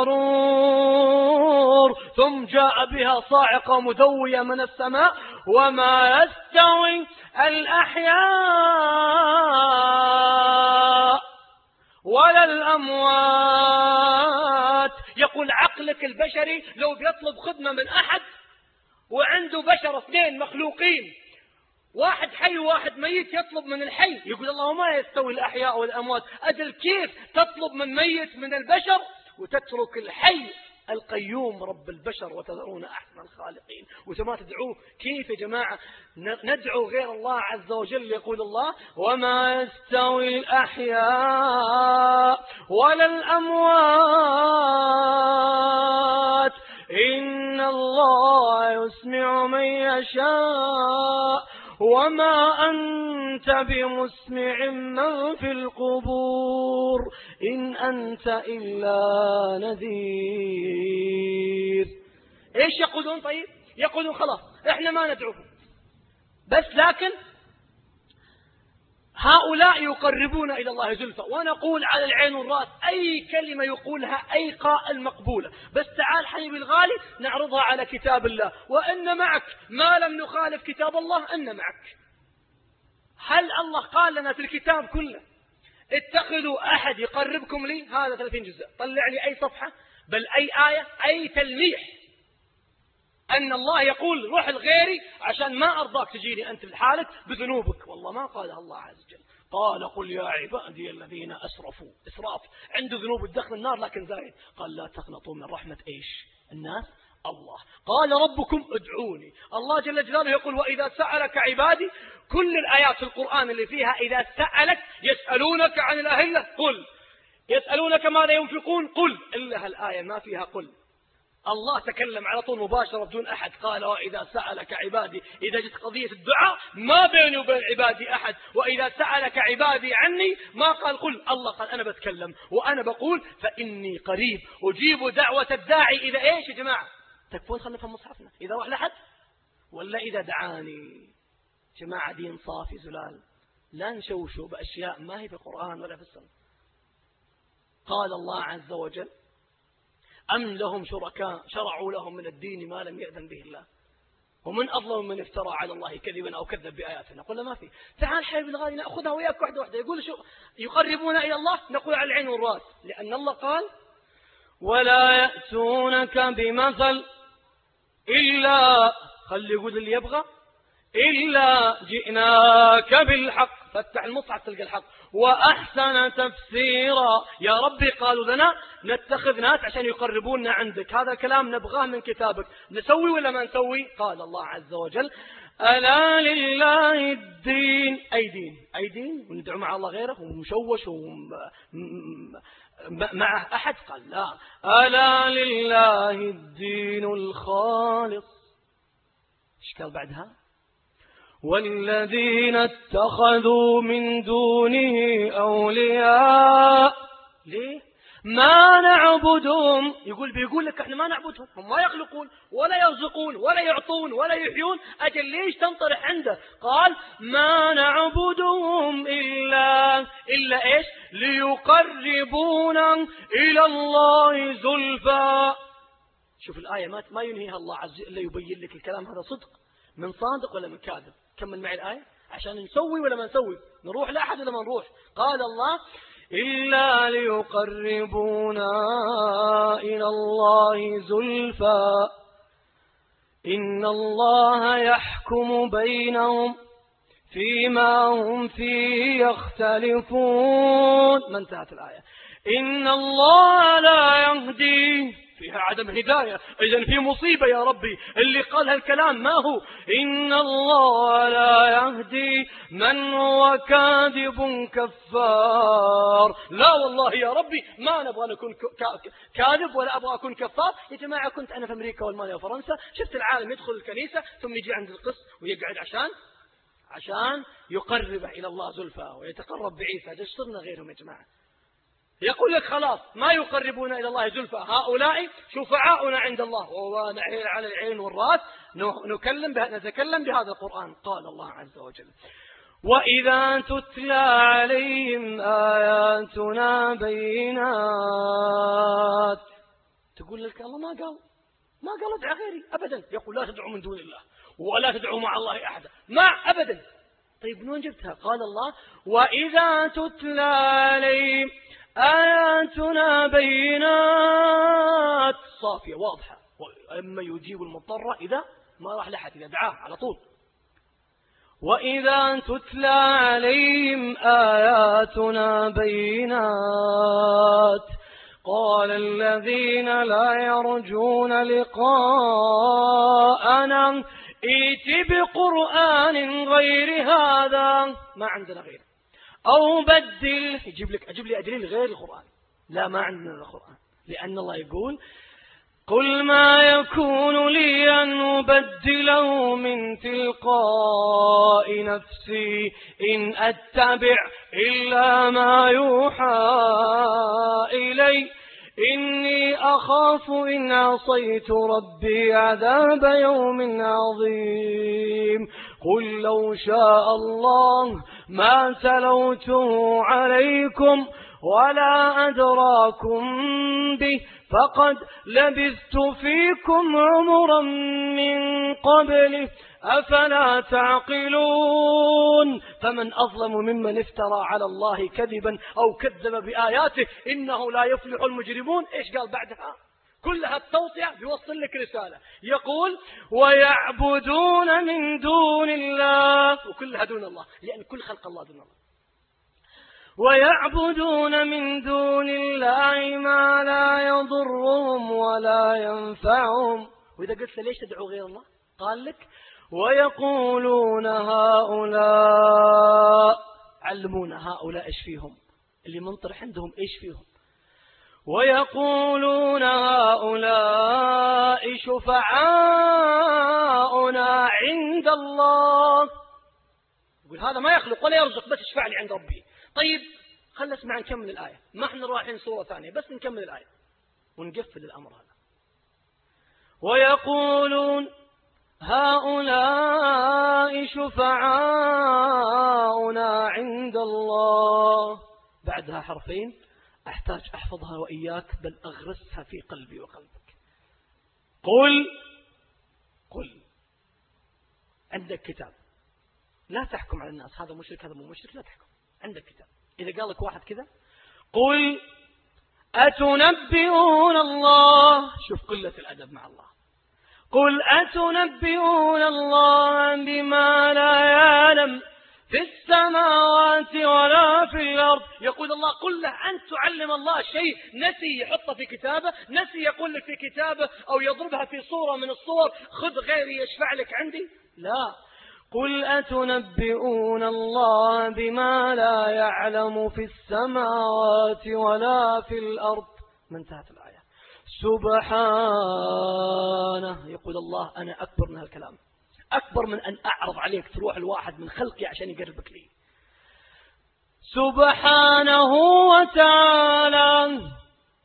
الحرور. ثم جاء بها صاعقة مدوية من السماء وما يستوي الأحياء ولا الأموات. يقول عقلك البشري لو بيطلب خدمة من أحد وعنده بشر اثنين مخلوقين، واحد حي وواحد ميت، يطلب من الحي، يقول الله ما يستوي الأحياء والأموات. أجل كيف تطلب من ميت من البشر وتترك الحي القيوم رب البشر وتذرون أحسن الخالقين وما تدعوه؟ كيف يا جماعة ندعو غير الله عز وجل؟ يقول الله وما يستوي الأحياء ولا الأموات إن الله يسمع من يشاء وما أنت بمسمع من في القبور إن أنت إلا نذير. إيش يقولون؟ طيب يقولون خلاص إحنا ما ندعوهم، بس لكن هؤلاء يقربون إلى الله زلفى. ونقول على العين والرأس أي كلمة يقولها أي قائل مقبولة، بس تعال حبيبي الغالي نعرضها على كتاب الله، وإن معك ما لم نخالف كتاب الله إن معك. هل الله قال لنا في الكتاب كله اتخذوا أحد يقربكم لي؟ هذا 30 جزء، طلع لي أي صفحة بل أي آية أي تلميح أن الله يقول روح الغيري عشان ما أرضاك تجيني أنت لحالك بذنوبك. والله ما قالها الله عز وجل. قال قل يا عبادي الذين أسرفوا، إسراف عنده ذنوب الدخل النار لكن زايد. قال لا تقنطوا من رحمة إيش الناس؟ الله. قال ربكم ادعوني. الله جل جلاله يقول وإذا سألك عبادي، كل الآيات في القرآن اللي فيها إذا سألك يسألونك عن الأهلة قل، يسألونك ماذا ينفقون قل، إلا هالآية ما فيها قل. الله تكلم على طول مباشرة بدون أحد. قال وإذا سألك عبادي، إذا جت قضية الدعاء ما بيني وبين عبادي أحد. وإذا سألك عبادي عني ما قال قل، الله قال أنا بتكلم وأنا بقول فإني قريب أجيب دعوة الداعي إذا إيش يا جماعة؟ تكفون خلنا نفهم مصحفنا، إذا راح لحد ولا إذا دعاني. جماعة دين صافي زلال، لا نشوشوا بأشياء ما هي في القرآن ولا في السنة. قال الله عز وجل أم لهم شركاء شرعوا لهم من الدين ما لم يأذن به الله ومن أظلم من افترى على الله كذبا أو كذب بآياتنا. قلنا ما في. تعال حبيبي الغالي نأخذها وياك واحدة واحدة. يقول شو يقربون إلى الله؟ نقول على العين والرأس، لأن الله قال ولا يأتونك بمثل إلا، خلي يقول اللي يبغى، إلا جئناك بالحق. فتح المصحف تلقى الحق وأحسن تفسيرا. يا ربي قالوا لنا نتخذ ناس عشان يقربوننا عندك، هذا الكلام نبغاه من كتابك، نسوي ولا ما نسوي؟ قال الله عز وجل ألا لله الدين. أي دين؟ أي دين وندعو مع الله غيره ومشوش معه أحد؟ قال لا، ألا لله الدين الخالص. إيش قال بعدها؟ والذين اتخذوا من دونه أولياء. ليه؟ ما نعبدهم، بيقول لك احنا ما نعبدهم، هم ما يخلقون ولا يرزقون ولا يعطون ولا يحيون، أجل ليش تنطرح عنده؟ قال ما نعبدهم إلا إيش؟ ليقربونا إلى الله زلفى. شوف الآية ما ينهيها الله عز وجل، يبين لك الكلام هذا صدق من صادق ولا من كاذب. كمل معي الآية عشان نسوي ولا ما نسوي، نروح لأحد ولا ما نروح. قال الله إلا ليقربونا إلى الله زلفى إن الله يحكم بينهم فيما هم فيه يختلفون. ما انتهت الآية. إن الله لا يهدي، فيها عدم هداية، إذن في مصيبة يا ربي. اللي قال هالكلام ما هو؟ إن الله لا يهدي من هو كاذب كفار. لا والله يا ربي ما نبغى نكون كاذب ولا أبغى أكون كفار. يا جماعة كنت أنا في أمريكا والمانيا وفرنسا، شفت العالم يدخل الكنيسة ثم يجي عند القس ويقعد عشان يقرب إلى الله زلفى ويتقرب بعيسى. صرنا غيرهم يا جماعة. يقول لك خلاص ما يقربون إلى الله زلفى، هؤلاء شفعاؤنا عند الله، ونحن على العين والرأس نتكلم بهذا القرآن. قال الله عز وجل وإذا تتلى عليهم آياتنا بينات. تقول لك الله ما قال ادعى غيري أبدا. يقول لا تدعوا من دون الله ولا تدعوا مع الله أحدا، ما أبدا. طيب من وين جبتها؟ قال الله وإذا تتلى عليهم آياتنا بينات صافية واضحة. أما يجيب المضطر إذا ما راح لحد، إذا دعاه على طول. وإذا تتلى عليهم آياتنا بينات قال الذين لا يرجون لقاءنا ائت بقرآن غير هذا، ما عندنا غيره، أو بدل، أجيب لي أدليل غير القرآن. لا ما عندنا القرآن، لأن الله يقول قل ما يكون لي أن أبدله من تلقاء نفسي إن أتبع إلا ما يوحى إلي إني أخاف إن عصيت ربي عذاب يوم عظيم. قل لو شاء الله ما تلوته عليكم ولا أدراكم به فقد لبثت فيكم عمرا من قبله أفلا تعقلون. فمن أظلم ممن افترى على الله كذبا أو كذب بآياته إنه لا يفلح المجرمون. إيش قال بعدها؟ كلها التوصية بيوصل لك رسالة، يقول ويعبدون من دون الله، وكلها دون الله لأن كل خلق الله دون الله. ويعبدون من دون الله ما لا يضرهم ولا ينفعهم. وإذا قلت ليش تدعو غير الله؟ قال لك ويقولون هؤلاء، علمونا هؤلاء إيش فيهم، اللي منطرح عندهم إيش فيهم. ويقولون هؤلاء شفعاؤنا عند الله. يقول هذا ما يخلق ولا يرزق بس يشفع لي عند ربي. طيب خلنا نسمع نكمل الآية، ما احنا رايحين صورة ثانية، بس نكمل الآية ونقفل الأمر هذا. ويقولون هؤلاء شفعاؤنا عند الله. بعدها حرفين أحتاج أحفظها وإياك، بل أغرسها في قلبي وقلبك. قل عندك كتاب، لا تحكم على الناس هذا مشرك هذا مو مشرك، لا تحكم، عندك كتاب. إذا قال لك واحد كذا قل أتنبئون الله، شوف قلة الأدب مع الله، قل أتنبئون الله بما لا يعلم في السماوات ولا في الأرض. يقول الله قل له أن تعلم الله شيء نسي يحطه في كتابه، نسي يقول لك في كتابه أو يضربها في صورة من الصور خذ غيري يشفع لك عندي. لا، قل أتنبئون الله بما لا يعلم في السماوات ولا في الأرض. ما انتهت الآية. سبحانه، يقول الله أنا أكبر من هالكلام، أكبر من أن أعرض عليك تروح الواحد من خلقي عشان يقربك لي. سبحانه وتعالى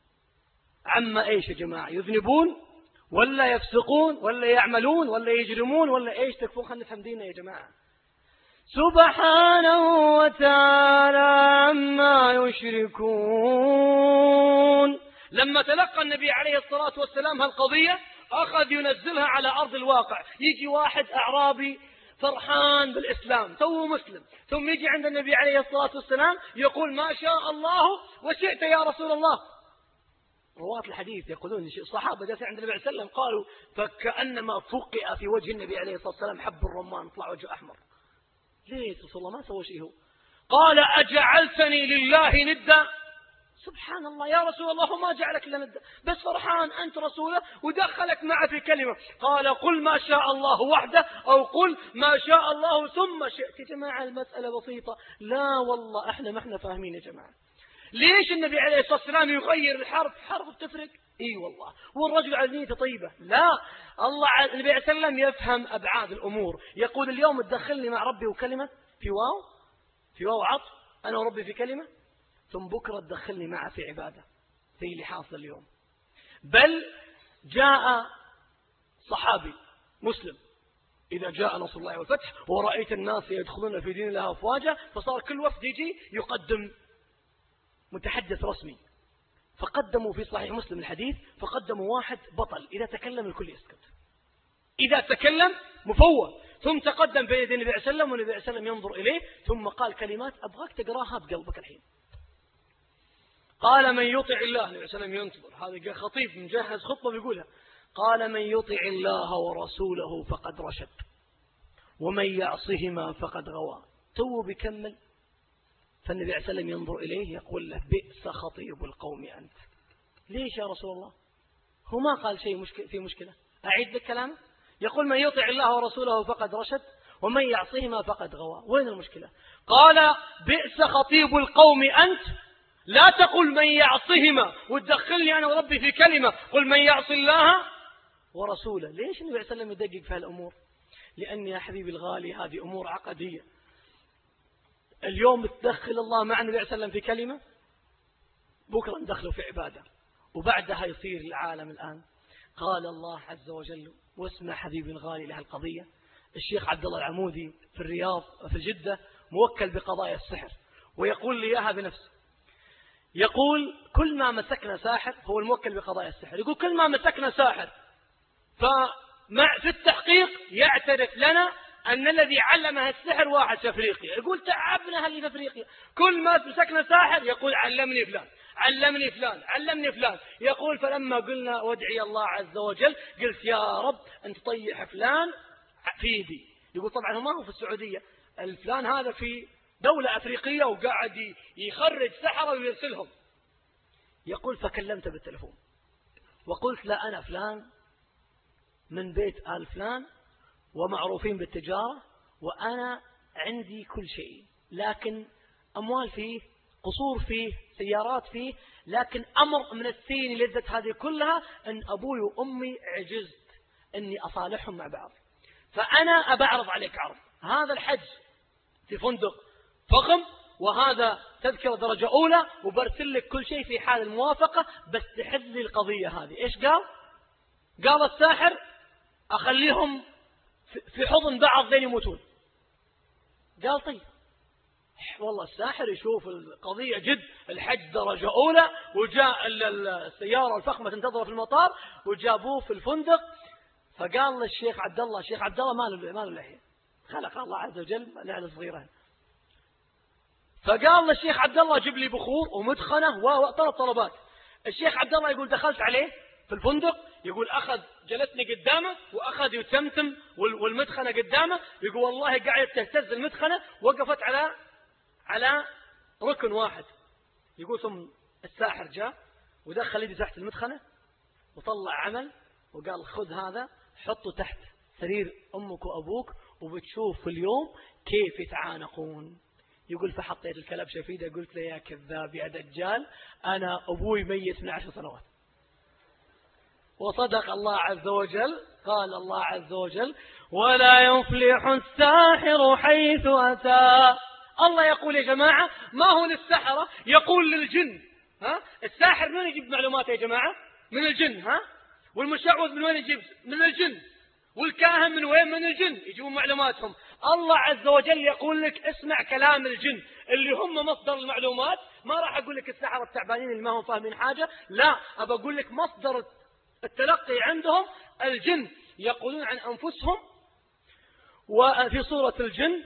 عما إيش يا جماعة؟ يذنبون ولا يفسقون ولا يعملون ولا يجرمون ولا إيش؟ تكفون. خلنا نفهم ديننا يا جماعة. سبحانه وتعالى عما يشركون. لما تلقى النبي عليه الصلاة والسلام هالقضية أخذ ينزلها على أرض الواقع. يجي واحد أعرابي فرحان بالإسلام تو مسلم، ثم يجي عند النبي عليه الصلاة والسلام يقول ما شاء الله وشئت يا رسول الله. رواة الحديث يقولون الصحابة جالسين عند النبي عليه الصلاة والسلام قالوا فكأنما فقئ في وجه النبي عليه الصلاة والسلام حب الرمان، طلع وجهه أحمر. ليه رسول الله ما سوى شيء؟ هو قال أجعلتني لله ندا؟ سبحان الله يا رسول الله ما جعلك إلا ندا، بس فرحان أنت رسوله ودخلك معه في كلمة. قال قل ما شاء الله وحده أو قل ما شاء الله ثم شئت. يا جماعة المسألة بسيطة. لا والله احنا ما احنا فاهمين يا جماعة. ليش النبي عليه الصلاة والسلام يغير الحرف؟ حرف بتفرق؟ اي والله. والرجل على نيته طيبة؟ لا، الله النبي عليه الصلاة والسلام يفهم أبعاد الأمور. يقول اليوم تدخلني مع ربي وكلمة في واو عطف أنا وربي في كلمة، ثم بكرة تدخلني معه في عبادة زي اللي حاصل اليوم. بل جاء صحابي مسلم إذا جاء نصر الله والفتح ورأيت الناس يدخلون في دين الله أفواجا، فصار كل وفد يجي يقدم متحدث رسمي. فقدموا في صحيح مسلم الحديث، فقدموا واحد بطل إذا تكلم الكل يسكت، إذا تكلم مفوض. ثم تقدم بين يدي النبي عليه الصلاة والسلام والنبي عليه الصلاة والسلام ينظر إليه، ثم قال كلمات أبغاك تقراها بقلبك الحين. قال من يطع الله، النبي عليه الصلاة والسلام ينتظر، هذا خطيب مجهز خطبة بيقولها. قال من يطع الله ورسوله فقد رشد ومن يعصهما فقد غوى. تو بيكمل، فالنبي عليه الصلاة والسلام ينظر إليه يقول له بئس خطيب القوم أنت. ليش يا رسول الله؟ هو ما قال شيء في مشكلة. أعيد بالكلام. يقول من يطع الله ورسوله فقد رشد ومن يعصهما فقد غوى. وين المشكلة؟ قال بئس خطيب القوم أنت، لا تقل من يعصهما وتدخلني أنا وربي في كلمة، قل من يعص الله ورسوله. ليش النبي عليه الصلاة والسلام يدقق في هالأمور؟ لأن يا حبيبي الغالي هذه أمور عقدية. اليوم تدخل الله مع النبي عليه الصلاة والسلام في كلمة، بكرة ندخله في عبادة، وبعدها يصير العالم الآن. قال الله عز وجل، واسمع حبيبي الغالي لهالقضية. الشيخ عبد الله العمودي في الرياض في جدة موكل بقضايا السحر، ويقول لي إياها بنفسه. يقول كل ما مسكنا ساحر، هو الموكل بقضايا السحر، يقول كل ما مسكنا ساحر في التحقيق يعترف لنا أن الذي علمها السحر واحد في أفريقيا. يقول تعبنا اللي في أفريقيا، كل ما مسكنا ساحر يقول علمني فلان علمني فلان علمني فلان. يقول فلما قلنا وادعي الله عز وجل قلت يا رب أنت طيح فلان في يدي. يقول طبعا هو ما هو في السعودية، الفلان هذا في دولة أفريقية وقاعد يخرج سحرة ويرسلهم. يقول فكلمت بالتلفون وقلت لا أنا فلان من بيت آل فلان ومعروفين بالتجارة، وأنا عندي كل شيء، لكن أموال فيه، قصور فيه، سيارات فيه، لكن أمر من السين لذت هذه كلها أن أبوي وأمي عجزت أني أصالحهم مع بعض. فأنا أبعرض عليك عرض، هذا الحج في فندق فخم، وهذا تذكرة درجة أولى، وبرسل لك كل شيء في حال الموافقة، بس تحل لي القضية هذه. إيش قال؟ قال الساحر أخليهم في حضن بعض ذين يموتون. قال طيب والله الساحر يشوف القضية جد، الحج درجة أولى، وجاء السيارة الفخمة تنتظر في المطار وجابوه في الفندق. فقال للشيخ عبد الله، الشيخ عبد الله ما له لحية، خلق الله عز وجل لعلة صغيرة. فقال للشيخ عبد الله جيب لي بخور ومدخنة وثلاث طلبات. الشيخ عبد الله يقول دخلت عليه في الفندق، يقول أخذ جلسني قدامه وأخذ يتمتم والمدخنة قدامه، يقول والله قاعد تهتز المدخنة، وقفت على ركن واحد. يقول ثم الساحر جاء ودخل يدي تحت المدخنة وطلع عمل وقال خذ هذا حطه تحت سرير أمك وأبوك وبتشوف في اليوم كيف يتعانقون. يقول فحطيت الكلبشة في يده، قلت له يا كذاب يا دجال، أنا أبوي ميت من 10 سنوات. وصدق الله عز وجل. قال الله عز وجل ولا يفلح الساحر حيث أتى. الله يقول يا جماعة ما هو للسحرة، يقول للجن. الساحر من يجيب معلومات يا جماعة؟ من الجن، ها؟ والمشعوذ من وين يجيب؟ من الجن. والكاهن من وين؟ من الجن، يجيبون معلوماتهم. الله عز وجل يقول لك اسمع كلام الجن اللي هم مصدر المعلومات. ما راح أقول لك السحرة التعبانين اللي ما هم فاهمين حاجة، لا، أبى أقول لك مصدر التلقي عندهم الجن. يقولون عن أنفسهم وفي سورة الجن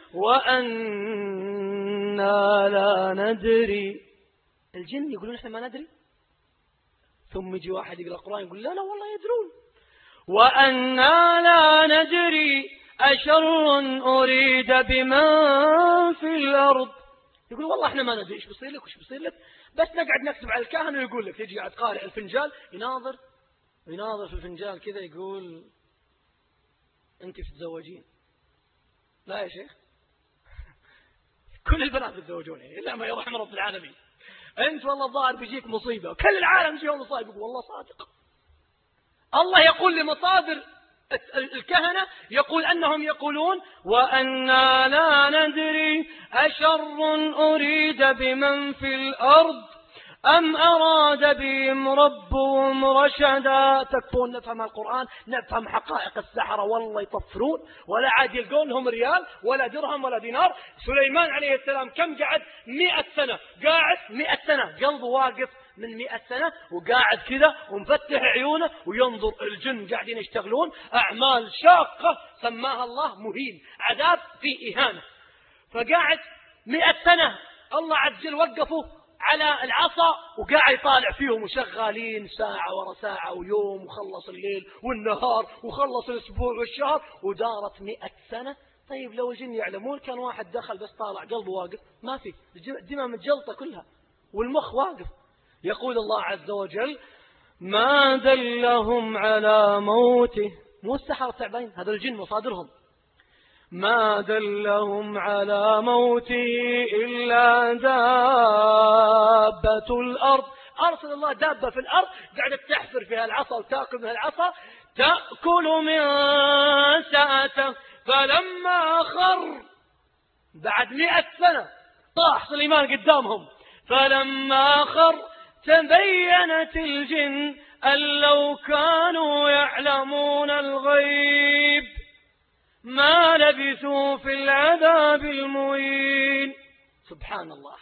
وأنا لا ندري. الجن يقولون إحنا ما ندري، ثم يجي واحد يقرأ القرآن يقول لا والله يدرون. وأنا لا ندري أشر أريد بمن في الأرض. يقول والله إحنا ما ندري إيش بيصير لك وإيش بيصير لك، بس نقعد نكتب على الكاهن ويقول لك. يجي قاعد قارئ الفنجال يناظر في الفنجال كذا يقول أنت تتزوجين. لا يا شيخ، كل البنات يتزوجون إلا ما يرحم رب العالمين. أنت والله الظاهر بيجيك مصيبة وكل العالم يجيهم مصائب. يقول والله صادق. الله يقول لمصادر الكهنة يقول أنهم يقولون وأنا لا ندري أشر أريد بمن في الأرض أم أراد بهم ربهم رشدا. تكفون نفهم القرآن، نفهم حقائق السحرة، والله يطفرون ولا عاد يلقون لهم ريال ولا درهم ولا دينار. سليمان عليه السلام كم قعد؟ 100 سنة قاعد، 100 سنة قلبه واقف من 100 سنة وقاعد كذا ومفتح عيونه وينظر. الجن قاعدين يشتغلون أعمال شاقة سماها الله مهين، عذاب في إهانة. فقاعد 100 سنة الله عز وجل وقفوا على العصا وقاعد يطالع فيهم وشغالين ساعة ورا ساعة ويوم، وخلص الليل والنهار وخلص الأسبوع والشهر ودارت 100 سنة. طيب لو الجن يعلمون كان واحد دخل بس طالع قلبه واقف، ما في، الدماء متجلطة كلها والمخ واقف. يقول الله عز وجل ما دلهم على موته. مو السحرة تعبين، هذا الجن مصادرهم. ما دلهم على موته إلا دابة الأرض. أرسل الله دابة في الأرض قاعدة تحفر فيها العصا وتأكل من العصا، تأكل من سأته. فلما خر بعد 100 سنة طاح سليمان قدامهم. فلما خر تبينت الجن أن لو كانوا يعلمون الغيب ما لبثوا في العذاب المهين. سبحان الله.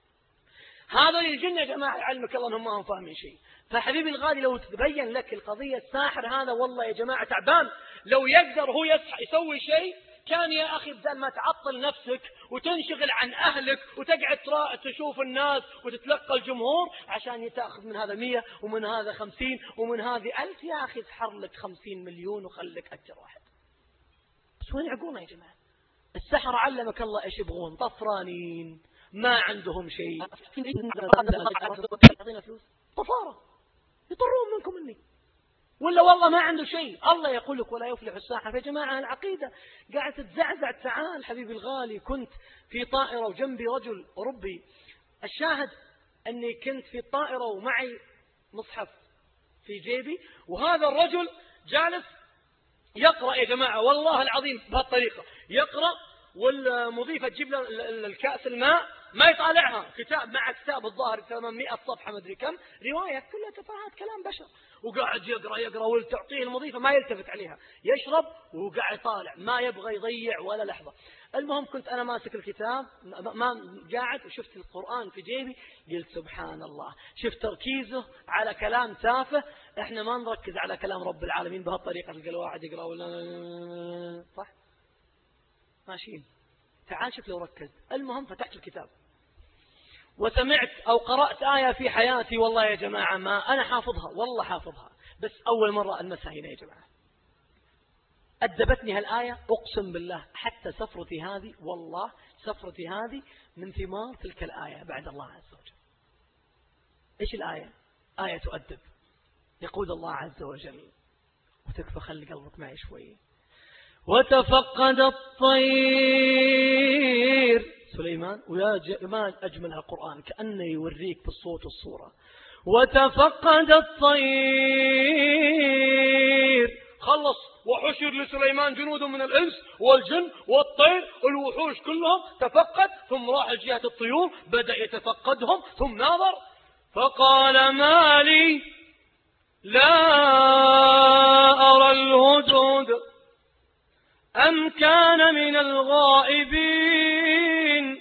هذا الجن يا جماعة علمك الله أنهم ما هم فاهمين شيء. فحبيبي الغالي لو تبين لك القضية الساحر هذا والله يا جماعة تعبان، لو يقدر هو يسوي شيء كان يا أخي بدل ما تعطل نفسك وتنشغل عن أهلك وتقعد تشوف الناس وتتلقى الجمهور عشان تأخذ من هذا 100 ومن هذا 50 ومن هذه 1000، يا أخي تحر لك 50 مليون وخلك أجر واحد. بس وين يعقونا يا جماعة؟ السحر علمك الله إيش يبغون، طفرانين ما عندهم شيء، يعطينا فلوس طفارة يطرون منكم مني، ولا والله ما عنده شيء. الله يقول لك ولا يفلح الساحر. يا جماعة العقيدة قاعد تتزعزع. تعال حبيبي الغالي، كنت في طائرة وجنبي رجل أوروبي، الشاهد أني كنت في الطائرة ومعي مصحف في جيبي، وهذا الرجل جالس يقرأ يا جماعة والله العظيم بهالطريقة، يقرأ والمضيفة تجيب له الكأس الماء ما يطالعها، كتاب مع كتاب الظاهر 800 صفحة ما أدري كم، رواية كلها تفاهات كلام بشر، وقاعد يقرأ وتعطيه المضيفة ما يلتفت عليها، يشرب وقاعد يطالع ما يبغى يضيع ولا لحظة. المهم كنت أنا ماسك الكتاب ما قاعد وشفت القرآن في جيبي، قلت سبحان الله، شفت تركيزه على كلام تافه. احنا ما نركز على كلام رب العالمين بهالطريقة، تلقى الواحد يقرأ ولا صح ماشيين. تعال شوف لو ركز. المهم فتحت الكتاب وسمعت أو قرأت آية في حياتي والله يا جماعة ما أنا حافظها، والله حافظها، بس أول مرة ألمسها هنا يا جماعة. أدبتني هالآية أقسم بالله، حتى سفرتي هذه والله سفرتي هذه من ثمار تلك الآية بعد الله عز وجل. إيش الآية؟ آية تؤدب. يقول الله عز وجل، وتكفى خلي قلبك معي شوي، وتفقد الطير سليمان، ويا جمال أجمل القرآن كأنه يوريك بالصوت والصورة. وتفقد الطير، خلص وحشر لسليمان جنود من الإنس والجن والطير، الوحوش كلهم تفقد، ثم راح لجهة الطيور بدأ يتفقدهم، ثم ناظر فقال ما لي لا أرى الهدهد أم كان من الغائبين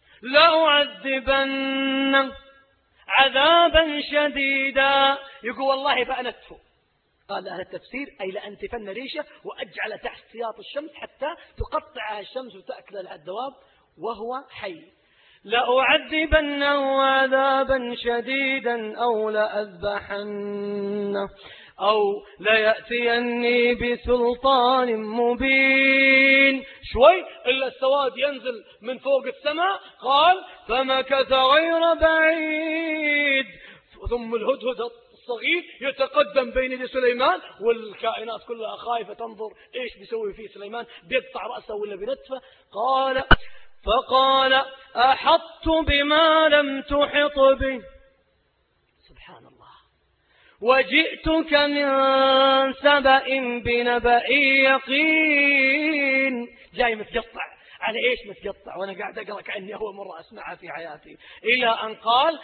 لأعذبنه عذابا شديدا. يقول والله بأنتفه. قال أهل التفسير أي لأنتفن ريشه وأجعل تحت سياط الشمس حتى تقطعها الشمس وتأكل الدواب وهو حي. لأعذبنه عذابا شديدا أو لأذبحنه أو ليأتيني بسلطان مبين. شوي إلا السواد ينزل من فوق السماء. قال فمكث غير بعيد ثم الهدهد الصغير يتقدم بين يدي سليمان والكائنات كلها خايفة تنظر إيش بيسوي فيه سليمان، بيقطع رأسه ولا بنتفه. فقال أحطت بما لم تحط به. سبحان الله. وجئتك من سبأ بنبأ يقين. جاي متقطع على إيش متقطع وأنا قاعد أقرأ كأني أول مرة أسمعها في حياتي. إلى أن قال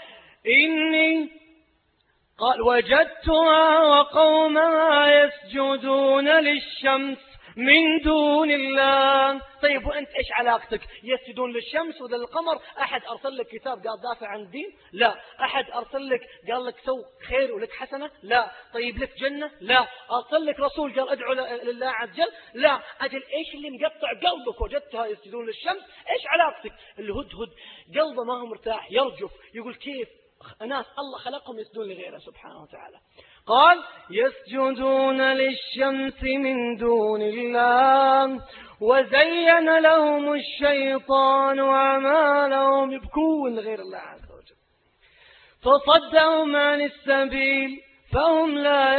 وجدتها وقومها يسجدون للشمس من دون الله. طيب وأنت إيش علاقتك؟ يسجدون للشمس وذا القمر. أحد أرسل لك كتاب قال دافع عن الدين؟ لا. أحد أرسل لك قال لك سو خير ولك حسنة؟ لا. طيب لك جنة؟ لا. أرسل لك رسول قال ادعو لله عز وجل؟ لا. أجل إيش اللي مقطع قلبك؟ وجدتها يسجدون للشمس. إيش علاقتك؟ الهدهد قلبه ما هو مرتاح، يرجف، يقول كيف ناس الله خلقهم يسجدون لغيره سبحانه وتعالى. قال يسجدون للشمس من دون الله وزين لهم الشيطان أعمالهم. يبكون لغير الله عز وجل فصدهم عن السبيل فهم لا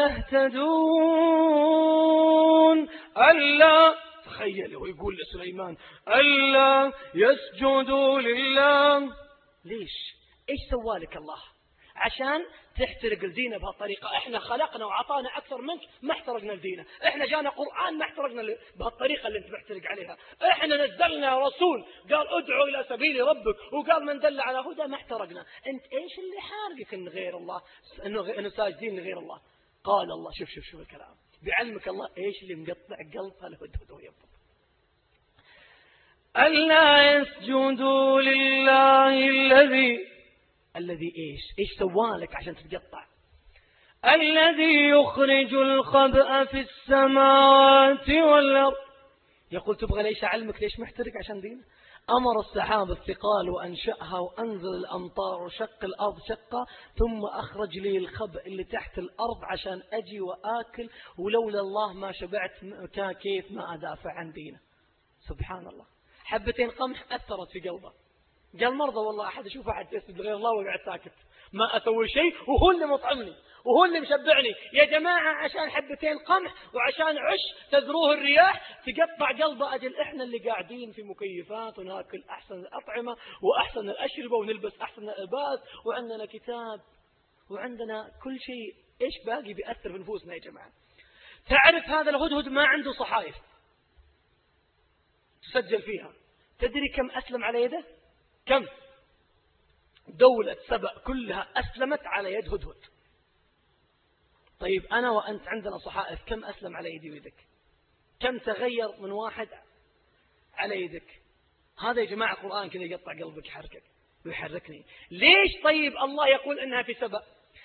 يهتدون. ألا تخيلوا يقول لسليمان ألا يسجدوا لله. ليش؟ إيش سوالك الله عشان تحترق الدين بهالطريقة؟ احنا خلقنا وعطانا أكثر منك ما احترقنا الدين. احنا جانا قرآن ما احترقنا بهالطريقة اللي انت محترق عليها. احنا نزلنا رسول قال ادعوا إلى سبيل ربك وقال من دل على هدى ما احترقنا. انت ايش اللي حارقك ان غير الله انه ساجدين لغير الله؟ قال الله شوف الكلام بعلمك الله ايش اللي مقطع قلب الهدهد ويبطل. ألا يسجدوا لله الذي إيش سوالك عشان تتقطع؟ الذي يخرج الخبأ في السماوات والأرض. يقول تبغى ليش أعلمك ليش محترق عشان دين؟ أمر السحاب الثقال وأنشأها وأنزل الأمطار وشق الأرض شقة ثم أخرج لي الخبأ اللي تحت الأرض عشان أجي وآكل، ولولا الله ما شبعت كيف ما أدافع عن دينه. سبحان الله. حبتين قمح أثرت في قلبه. قال مرضى والله أحد يشوف أحد يسجد غير الله وقعد ساكت ما أسوي شيء وهو اللي مطعمني وهو اللي مشبعني. يا جماعة عشان حبتين قمح وعشان عش تذروه الرياح تقطع قلبه. أجل إحنا اللي قاعدين في مكيفات وناكل أحسن الأطعمة وأحسن الأشربة ونلبس أحسن الألباس وعندنا كتاب وعندنا كل شيء. إيش باقي بيأثر في نفوسنا يا جماعة؟ تعرف هذا الهدهد ما عنده صحائف تسجل فيها. تدري كم أسلم على يده؟ كم؟ دولة سبأ كلها أسلمت على يد هدهد. طيب أنا وأنت عندنا صحائف كم أسلم على يدي ويدك؟ كم تغير من واحد على يدك؟ هذا يا جماعة القرآن كذا يقطع قلبك يحركك ويحركني. ليش طيب الله يقول إنها في سبأ؟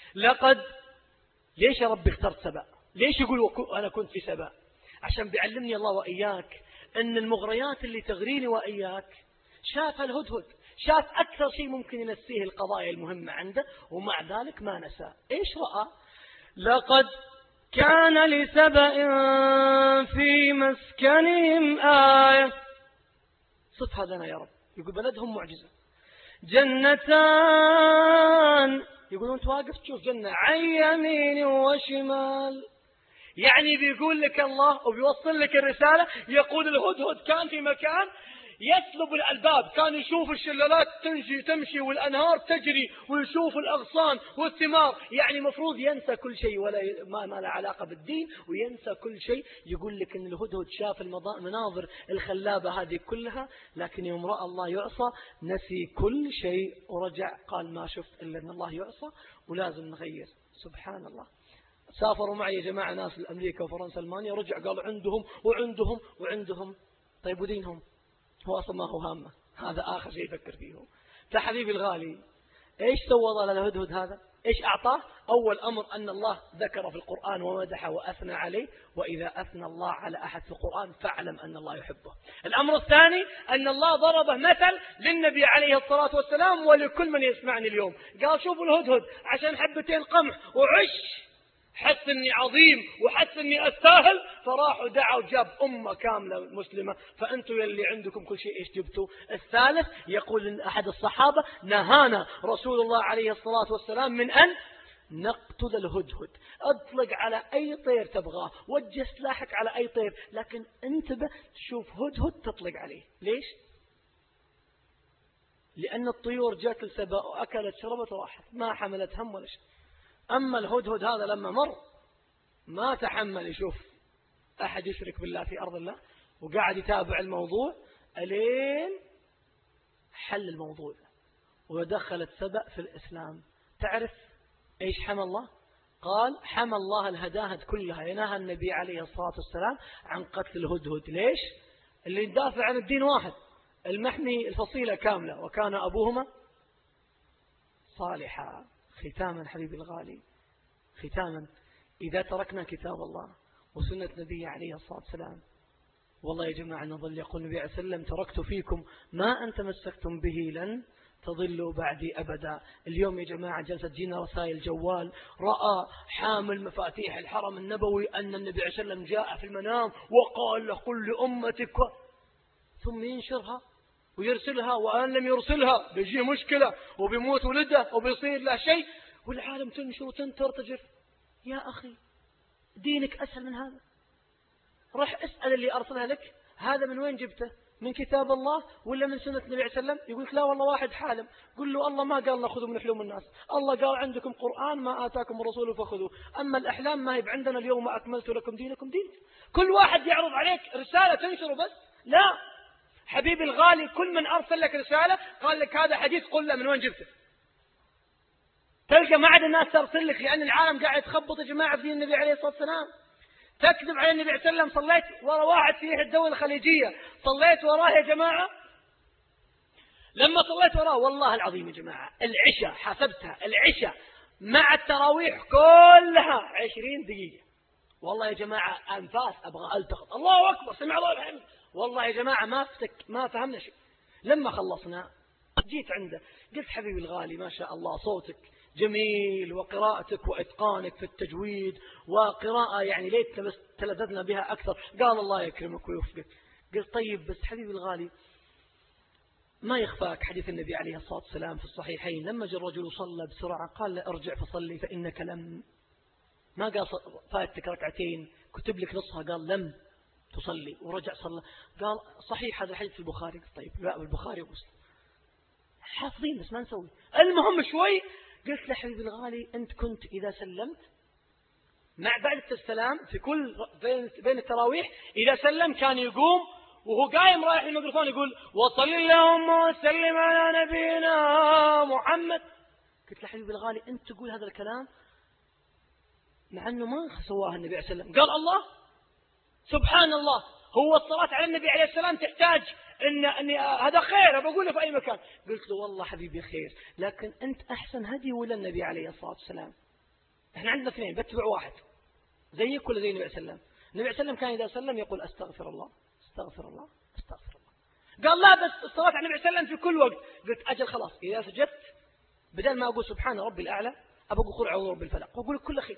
ليش يا رب اخترت سبأ؟ ليش يقول أنا كنت في سبأ؟ عشان بيعلمني الله وإياك أن المغريات اللي تغريني وإياك شافها الهدهد، شاف أكثر شيء ممكن ينسيه القضايا المهمة عنده ومع ذلك ما نسى. إيش رأى؟ لقد كان لسبأ في مسكنهم آية. صفها لنا يا رب. يقول بلدهم معجزة. جنتان. يقولون أنت واقف تشوف جنة عن يمين وشمال. يعني بيقول لك الله وبيوصل لك الرسالة. يقول الهدهد كان في مكان يسلب الألباب، كان يشوف الشلالات تمشي والأنهار تجري ويشوف الأغصان والثمار. يعني مفروض ينسى كل شيء ولا ما له علاقة بالدين وينسى كل شيء. يقول لك أن الهدهد شاف المناظر الخلابة هذه كلها لكن يوم رأى الله يعصى نسي كل شيء ورجع قال ما شفت إلا أن الله يعصى ولازم نغير. سبحان الله. سافروا معي يا جماعة ناس لأمريكا وفرنسا ألمانيا، رجع قالوا عندهم. طيب ودينهم هو أصلا ما هو هامة، هذا آخر شيء يفكر فيه. فحبيبي الغالي إيش سوى له الهدهد هذا؟ إيش أعطاه؟ أول أمر أن الله ذكر في القرآن ومدح وأثنى عليه، وإذا أثنى الله على أحد في القرآن فاعلم أن الله يحبه. الأمر الثاني أن الله ضربه مثل للنبي عليه الصلاة والسلام ولكل من يسمعني اليوم، قال شوفوا الهدهد عشان حبتين قمح وعش حس اني عظيم وحس اني استاهل، فراحوا دعوا جاب امه كامله مسلمه، فانتم يلي عندكم كل شيء ايش جبتوا؟ الثالث يقول احد الصحابه نهانا رسول الله عليه الصلاه والسلام من ان نقتل الهدهد. اطلق على اي طير تبغاه، وجه سلاحك على اي طير، لكن انتبه تشوف هدهد تطلق عليه. ليش؟ لان الطيور جات لسبأ واكلت شربت وراحت، ما حملت هم ولا شيء. أما الهدهد هذا لما مر ما تحمل يشوف أحد يشرك بالله في أرض الله، وقاعد يتابع الموضوع ألين حل الموضوع ودخلت سبأ في الإسلام. تعرف إيش حمى الله؟ قال حمى الله الهداهد كلها، ينهى النبي عليه الصلاة والسلام عن قتل الهدهد. ليش؟ اللي يدافع عن الدين واحد، المحمي الفصيلة كاملة، وكان أبوهما صالحا. ختاما حبيبي الغالي، ختاما، إذا تركنا كتاب الله وسنة نبي عليه الصلاة والسلام، والله يا جماعة نظل يقول النبي عليه السلام تركت فيكم ما أن تمسكتم به لن تضلوا بعدي أبدا. اليوم يا جماعة جلسة تجينا رسائل جوال، رأى حامل مفاتيح الحرم النبوي أن النبي عليه السلام جاء في المنام وقال له قل لأمتك، ثم ينشرها ويرسلها، وأن لم يرسلها بيجي مشكلة وبيموت ولده وبيصير له شيء، والعالم تنشر وترتجف. يا أخي دينك أسهل من هذا. رح اسأل اللي أرسلها لك هذا من وين جبته، من كتاب الله ولا من سنة النبي عليه السلام؟ يقولك لا والله واحد حالم. قل له الله ما قال نأخذوا من حلوم الناس، الله قال عندكم قرآن ما آتاكم الرسول فخذوه، أما الأحلام ما هي عندنا، اليوم أكملت لكم دينكم. كل واحد يعرض عليك رسالة تنشره بس. لا حبيبي الغالي، كل من أرسل لك رسالة قال لك هذا حديث قل له من وين جبته. تلقى ما عاد الناس ترسل لك، لأن العالم قاعد يتخبط يا جماعة في دين النبي عليه الصلاة والسلام. تكذب على النبي عليه الصلاة والسلام، صليت ورا واحد في الدولة الخليجية، صليت وراه يا جماعة، لما صليت وراه والله العظيم يا جماعة العشاء حسبتها، العشاء مع التراويح كلها 20 دقيقة. والله يا جماعة أنفاس أبغى ألتقط، الله أكبر سمع الله الحمد، والله يا جماعة ما فهمنا شيء. لما خلصنا جيت عنده قلت حبيبي الغالي ما شاء الله صوتك جميل وقراءتك وإتقانك في التجويد وقراءة يعني ليت بس تلذذنا بها أكثر. قال الله يكرمك ويوفقك. قلت طيب بس حبيبي الغالي ما يخفاك حديث النبي عليه الصلاة والسلام في الصحيحين لما جاء الرجل صلى بسرعة قال له ارجع فصلي فإنك لم، ما قال فاتك ركعتين كتب لك نصها، قال لم تصلي ورجع صلى. قال صحيح هذا الحديث في البخاري. طيب لا البخاري ومسلم حافظين بس ما نسوي. المهم شوي قلت له حبيبي الغالي أنت كنت إذا سلمت مع بعد السلام في كل بين التراويح إذا سلم كان يقوم وهو قايم رايح الميكروفون يقول وصل اللهم وسلم على نبينا محمد. قلت له حبيبي الغالي أنت تقول هذا الكلام مع أنه ما سواه النبي عليه السلام. قال الله سبحان الله، هو الصلاة على النبي عليه السلام تحتاج إن هذا خير بقوله في أي مكان. قلت له والله حبيبي خير، لكن أنت أحسن هدي ولا النبي عليه الصلاة والسلام؟ إحنا عندنا اثنين بتبع واحد زيك ولا زي النبي عليه السلام. النبي عليه السلام كان إذا سلم يقول أستغفر الله أستغفر الله أستغفر الله. قال لا بس الصلاة على النبي عليه السلام في كل وقت. قلت أجل خلاص إذا سجدت بدل ما أقول سبحان ربي الأعلى أبقى أقول أعوذ برب الفلق وأقول كل خير.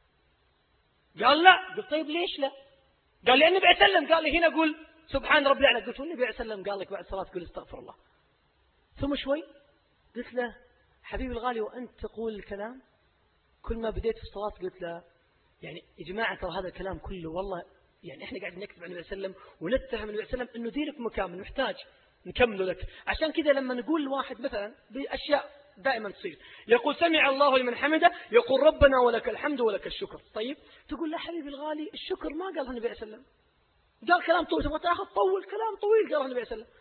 قال لا. قلت طيب ليش لا؟ قال لي النبي عليه السلام قال لي هنا قول سبحان ربي الأعلى. قلت النبي عليه السلام قال لك بعد الصلاة قل استغفر الله. ثم شوي قلت له حبيبي الغالي وأنت تقول الكلام كل ما بديت في الصلاة قلت له يعني يا جماعة ترى هذا الكلام كله والله يعني إحنا قاعد نكتب عن النبي عليه السلام ونتهم النبي عليه السلام إنه دينك مكامل نحتاج نكمله لك. عشان كذا لما نقول لواحد مثلا بأشياء دائما تصير يقول سمع الله لمن حمده يقول ربنا ولك الحمد ولك الشكر. طيب تقول لا حبيبي الغالي الشكر ما قالها النبي عليه السلام، قال كلام طويل تبغى تاخذ طول كلام طويل قالها النبي عليه السلام.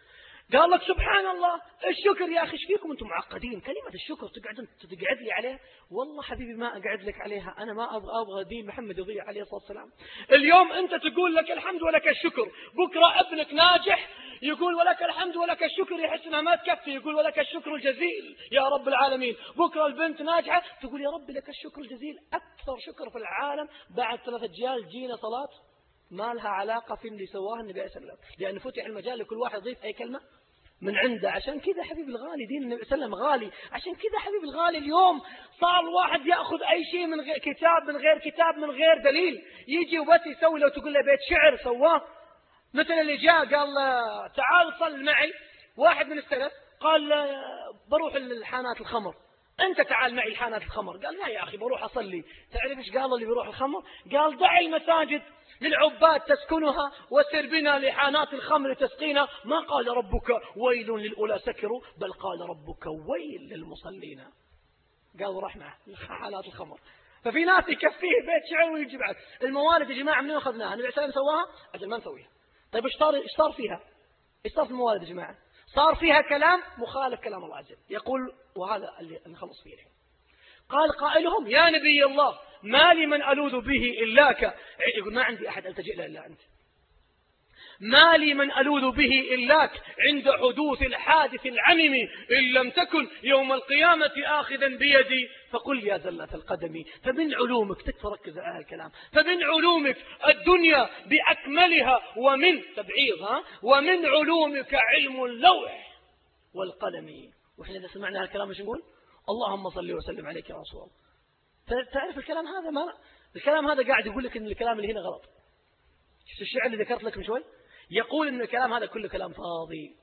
قال لك سبحان الله الشكر يا أخي، ايش فيكم أنتم معقدين؟ كلمة الشكر تقعد لي عليها؟ والله حبيبي ما أقعد لك عليها، أنا ما أبغى دين محمد يضيع عليه الصلاة والسلام. اليوم أنت تقول لك الحمد ولك الشكر، بكرة ابنك ناجح يقول ولك الحمد ولك الشكر، يحس انها ما تكفي يقول ولك الشكر الجزيل يا رب العالمين. بكرة البنت ناجحة تقول يا رب لك الشكر الجزيل. أكثر شكر في العالم بعد 3 أجيال جينا صلاة ما لها علاقة في اللي سواه النبي عليه الصلاة والسلام، لأن فتح المجال لكل واحد يضيف أي كلمة من عنده. عشان كذا حبيب الغالي دين النبي صلى الله عليه وسلم غالي. عشان كذا حبيب الغالي اليوم صار الواحد يأخذ أي شيء من غير كتاب من غير دليل، يجي وبس يسوي. لو تقول له بيت شعر سواه، مثل اللي جاء قال تعال صل معي، واحد من السلف قال بروح للحانات الخمر، أنت تعال معي لحانات الخمر. قال لا يا أخي بروح أصلي. تعرف إيش قال اللي بيروح الخمر؟ قال دع المساجد للعباد تسكنها وسر بنا لحانات الخمر تسقينا. ما قال ربك ويل للأولى سكروا، بل قال ربك ويل للمصلين. قال راح معه حالات الخمر. ففي ناس يكفيه بيت شعر ويجي بعد. الموالد يا جماعة منين أخذناها؟ النبي صلى الله عليه وسلم سواها؟ أجل ما نسويها. طيب إيش صار فيها؟ إيش صار في الموالد يا جماعة؟ صار فيها كلام مخالف كلام الله عز وجل. يقول وهذا اللي نخلص فيه الحين. قال قائلهم يا نبي الله ما لي من ألوذ به إلاك. يقول ما عندي أحد ألتجئ له إلا أنت. ما لي من ألوذ به إلاك عند حدوث الحادث العمم، إن لم تكن يوم القيامة آخذا بيدي فقل يا زلة القدم. فمن علومك تركز على الكلام، فمن علومك الدنيا بأكملها، ومن تبعيضها، ومن علومك علم اللوح والقلم. وإحنا إذا سمعنا هالكلام مش نقول اللهم صل وسلم عليك يا رسول الله. تعرف الكلام هذا الكلام هذا قاعد يقول لك إن الكلام اللي هنا غلط. شفت الشعر اللي ذكرت لك من شوي يقول إن الكلام هذا كله كلام فاضي.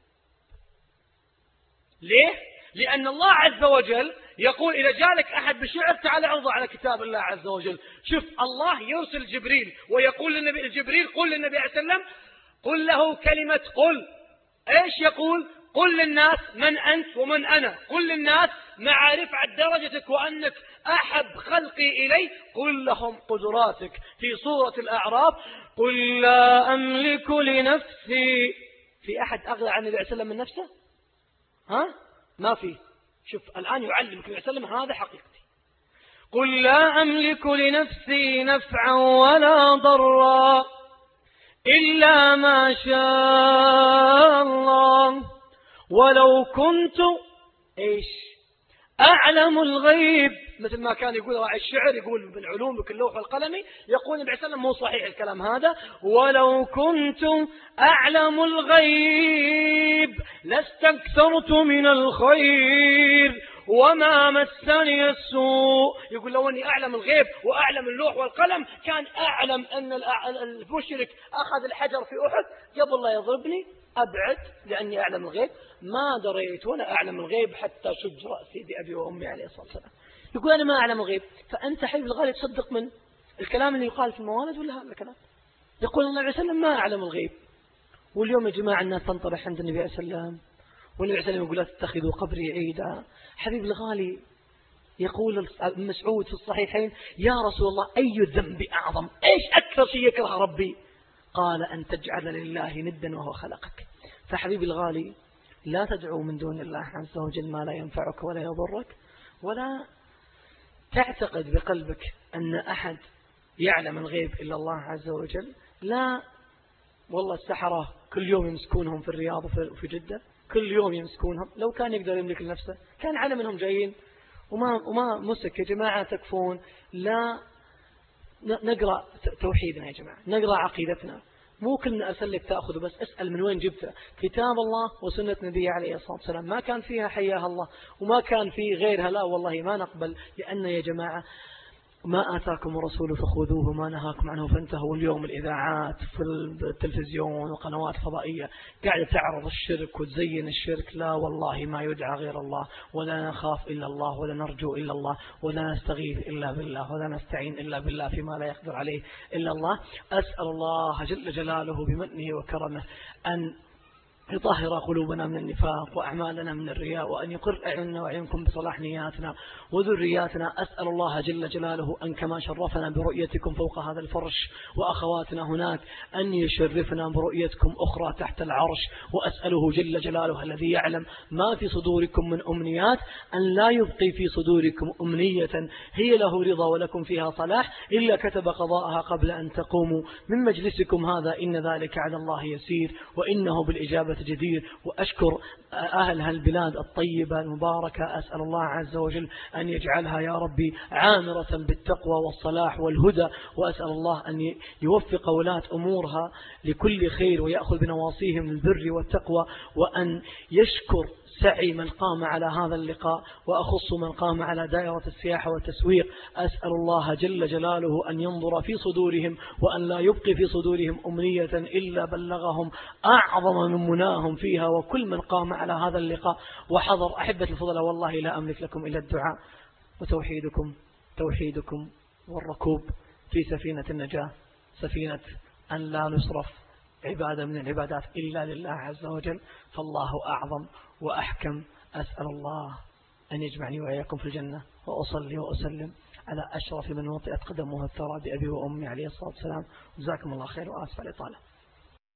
ليه؟ لأن الله عز وجل يقول إذا جالك أحد بشعر تعال عرضه على كتاب الله عز وجل. شوف الله يرسل جبريل ويقول للنبي الجبريل قل للنبي عليه السلام قل له كلمة قل. إيش يقول؟ قل للناس من أنت ومن أنا، قل للناس مع رفعة درجتك وأنك أحب خلقي إلي، قل لهم قدراتك. في سورة الأعراف قل لا أملك لنفسي. في أحد أغلى عن النبي عليه السلام من نفسه؟ ها؟ ما في. شوف الآن يعلمك النبي عليه السلام هذا حقيقتي. قل لا أملك لنفسي نفعا ولا ضرا إلا ما شاء الله ولو كنت إيش أعلم الغيب. مثل ما كان يقول راعي الشعر يقول من علومك اللوح والقلم. يقول النبي عليه السلام مو صحيح الكلام هذا. ولو كنت أعلم الغيب لاستكثرت من الخير وما مسني السوء. يقول لو أني أعلم الغيب وأعلم اللوح والقلم كان أعلم أن المشرك أخذ الحجر في أحد قبل لا يضربني أبعد لأني أعلم الغيب. ما دريت وأنا أعلم الغيب حتى شج رأسي بأبي وأمي عليه الصلاة والسلام. يقول أنا ما أعلم الغيب. فأنت حبيب الغالي تصدق من الكلام اللي يقال في الموالد ولا هذا الكلام؟ يقول الله عليه وسلم ما أعلم الغيب. واليوم يا جماعة الناس تنطرح عند النبي عليه السلام والنبي عليه السلام يقول لا تتخذوا قبري عيدا. حبيب الغالي يقول مسعود في الصحيحين يا رسول الله أي الذنب أعظم؟ إيش أكثر شيء يكره ربي؟ قال أن تجعل لله ندا وهو خلقك. فحبيب الغالي لا تدعو من دون الله عز وجل ما لا ينفعك ولا يضرك، ولا تعتقد بقلبك أن أحد يعلم الغيب إلا الله عز وجل. لا والله السحرة كل يوم يمسكونهم في الرياض وفي جدة، كل يوم يمسكونهم. لو كان يقدر يملك لنفسه كان علم منهم جايين وما مسك. يا جماعة تكفون. لا نقرأ توحيدنا يا جماعة، نقرأ عقيدتنا. مو كلنا أرسلك تأخذ بس أسأل من وين جبته. كتاب الله وسنة نبي عليه الصلاة والسلام ما كان فيها حياها الله وما كان في غيرها. لا والله ما نقبل. لأن يا جماعة ما آتاكم الرسول فخذوه ما نهاكم عنه فانتهوا. اليوم الإذاعات في التلفزيون وقنوات فضائية قاعدة تعرض الشرك وتزين الشرك. لا والله ما يدعى غير الله ولا نخاف إلا الله ولا نرجو إلا الله ولا نستغيث إلا بالله ولا نستعين إلا بالله فيما لا يقدر عليه إلا الله. أسأل الله جل جلاله بمنه وكرمه أن يطهر قلوبنا من النفاق وأعمالنا من الرياء، وأن يقر أعيننا وأعينكم بصلاح نياتنا وذرياتنا. أسأل الله جل جلاله أن كما شرفنا برؤيتكم فوق هذا الفرش وأخواتنا هناك أن يشرفنا برؤيتكم أخرى تحت العرش. وأسأله جل جلاله الذي يعلم ما في صدوركم من أمنيات أن لا يبقي في صدوركم أمنية هي له رضا ولكم فيها صلاح إلا كتب قضاءها قبل أن تقوموا من مجلسكم هذا، إن ذلك على الله يسير وإنه بالإجابة جدير. وأشكر أهل هالبلاد الطيبة المباركة، أسأل الله عز وجل أن يجعلها يا ربي عامرة بالتقوى والصلاح والهدى، وأسأل الله أن يوفق ولاة أمورها لكل خير ويأخذ بنواصيهم البر والتقوى، وأن يشكر سعي من قام على هذا اللقاء، وأخص من قام على دائرة السياحة والتسويق. أسأل الله جل جلاله أن ينظر في صدورهم وأن لا يبقي في صدورهم أمنية إلا بلغهم أعظم من مناهم فيها. وكل من قام على هذا اللقاء وحضر، أحبة الفضلاء، والله لا أملك لكم إلا الدعاء وتوحيدكم توحيدكم والركوب في سفينة النجاة، سفينة أن لا نصرف عبادة من العبادات إلا لله عز وجل، فالله أعظم وأحكم. أسأل الله أن يجمعني وإياكم في الجنة، وأصلي وأسلم على أشرف من وطئت قدمه الثرى بأبي وأمي عليه الصلاة والسلام. جزاكم الله خير وآسف على الإطالة.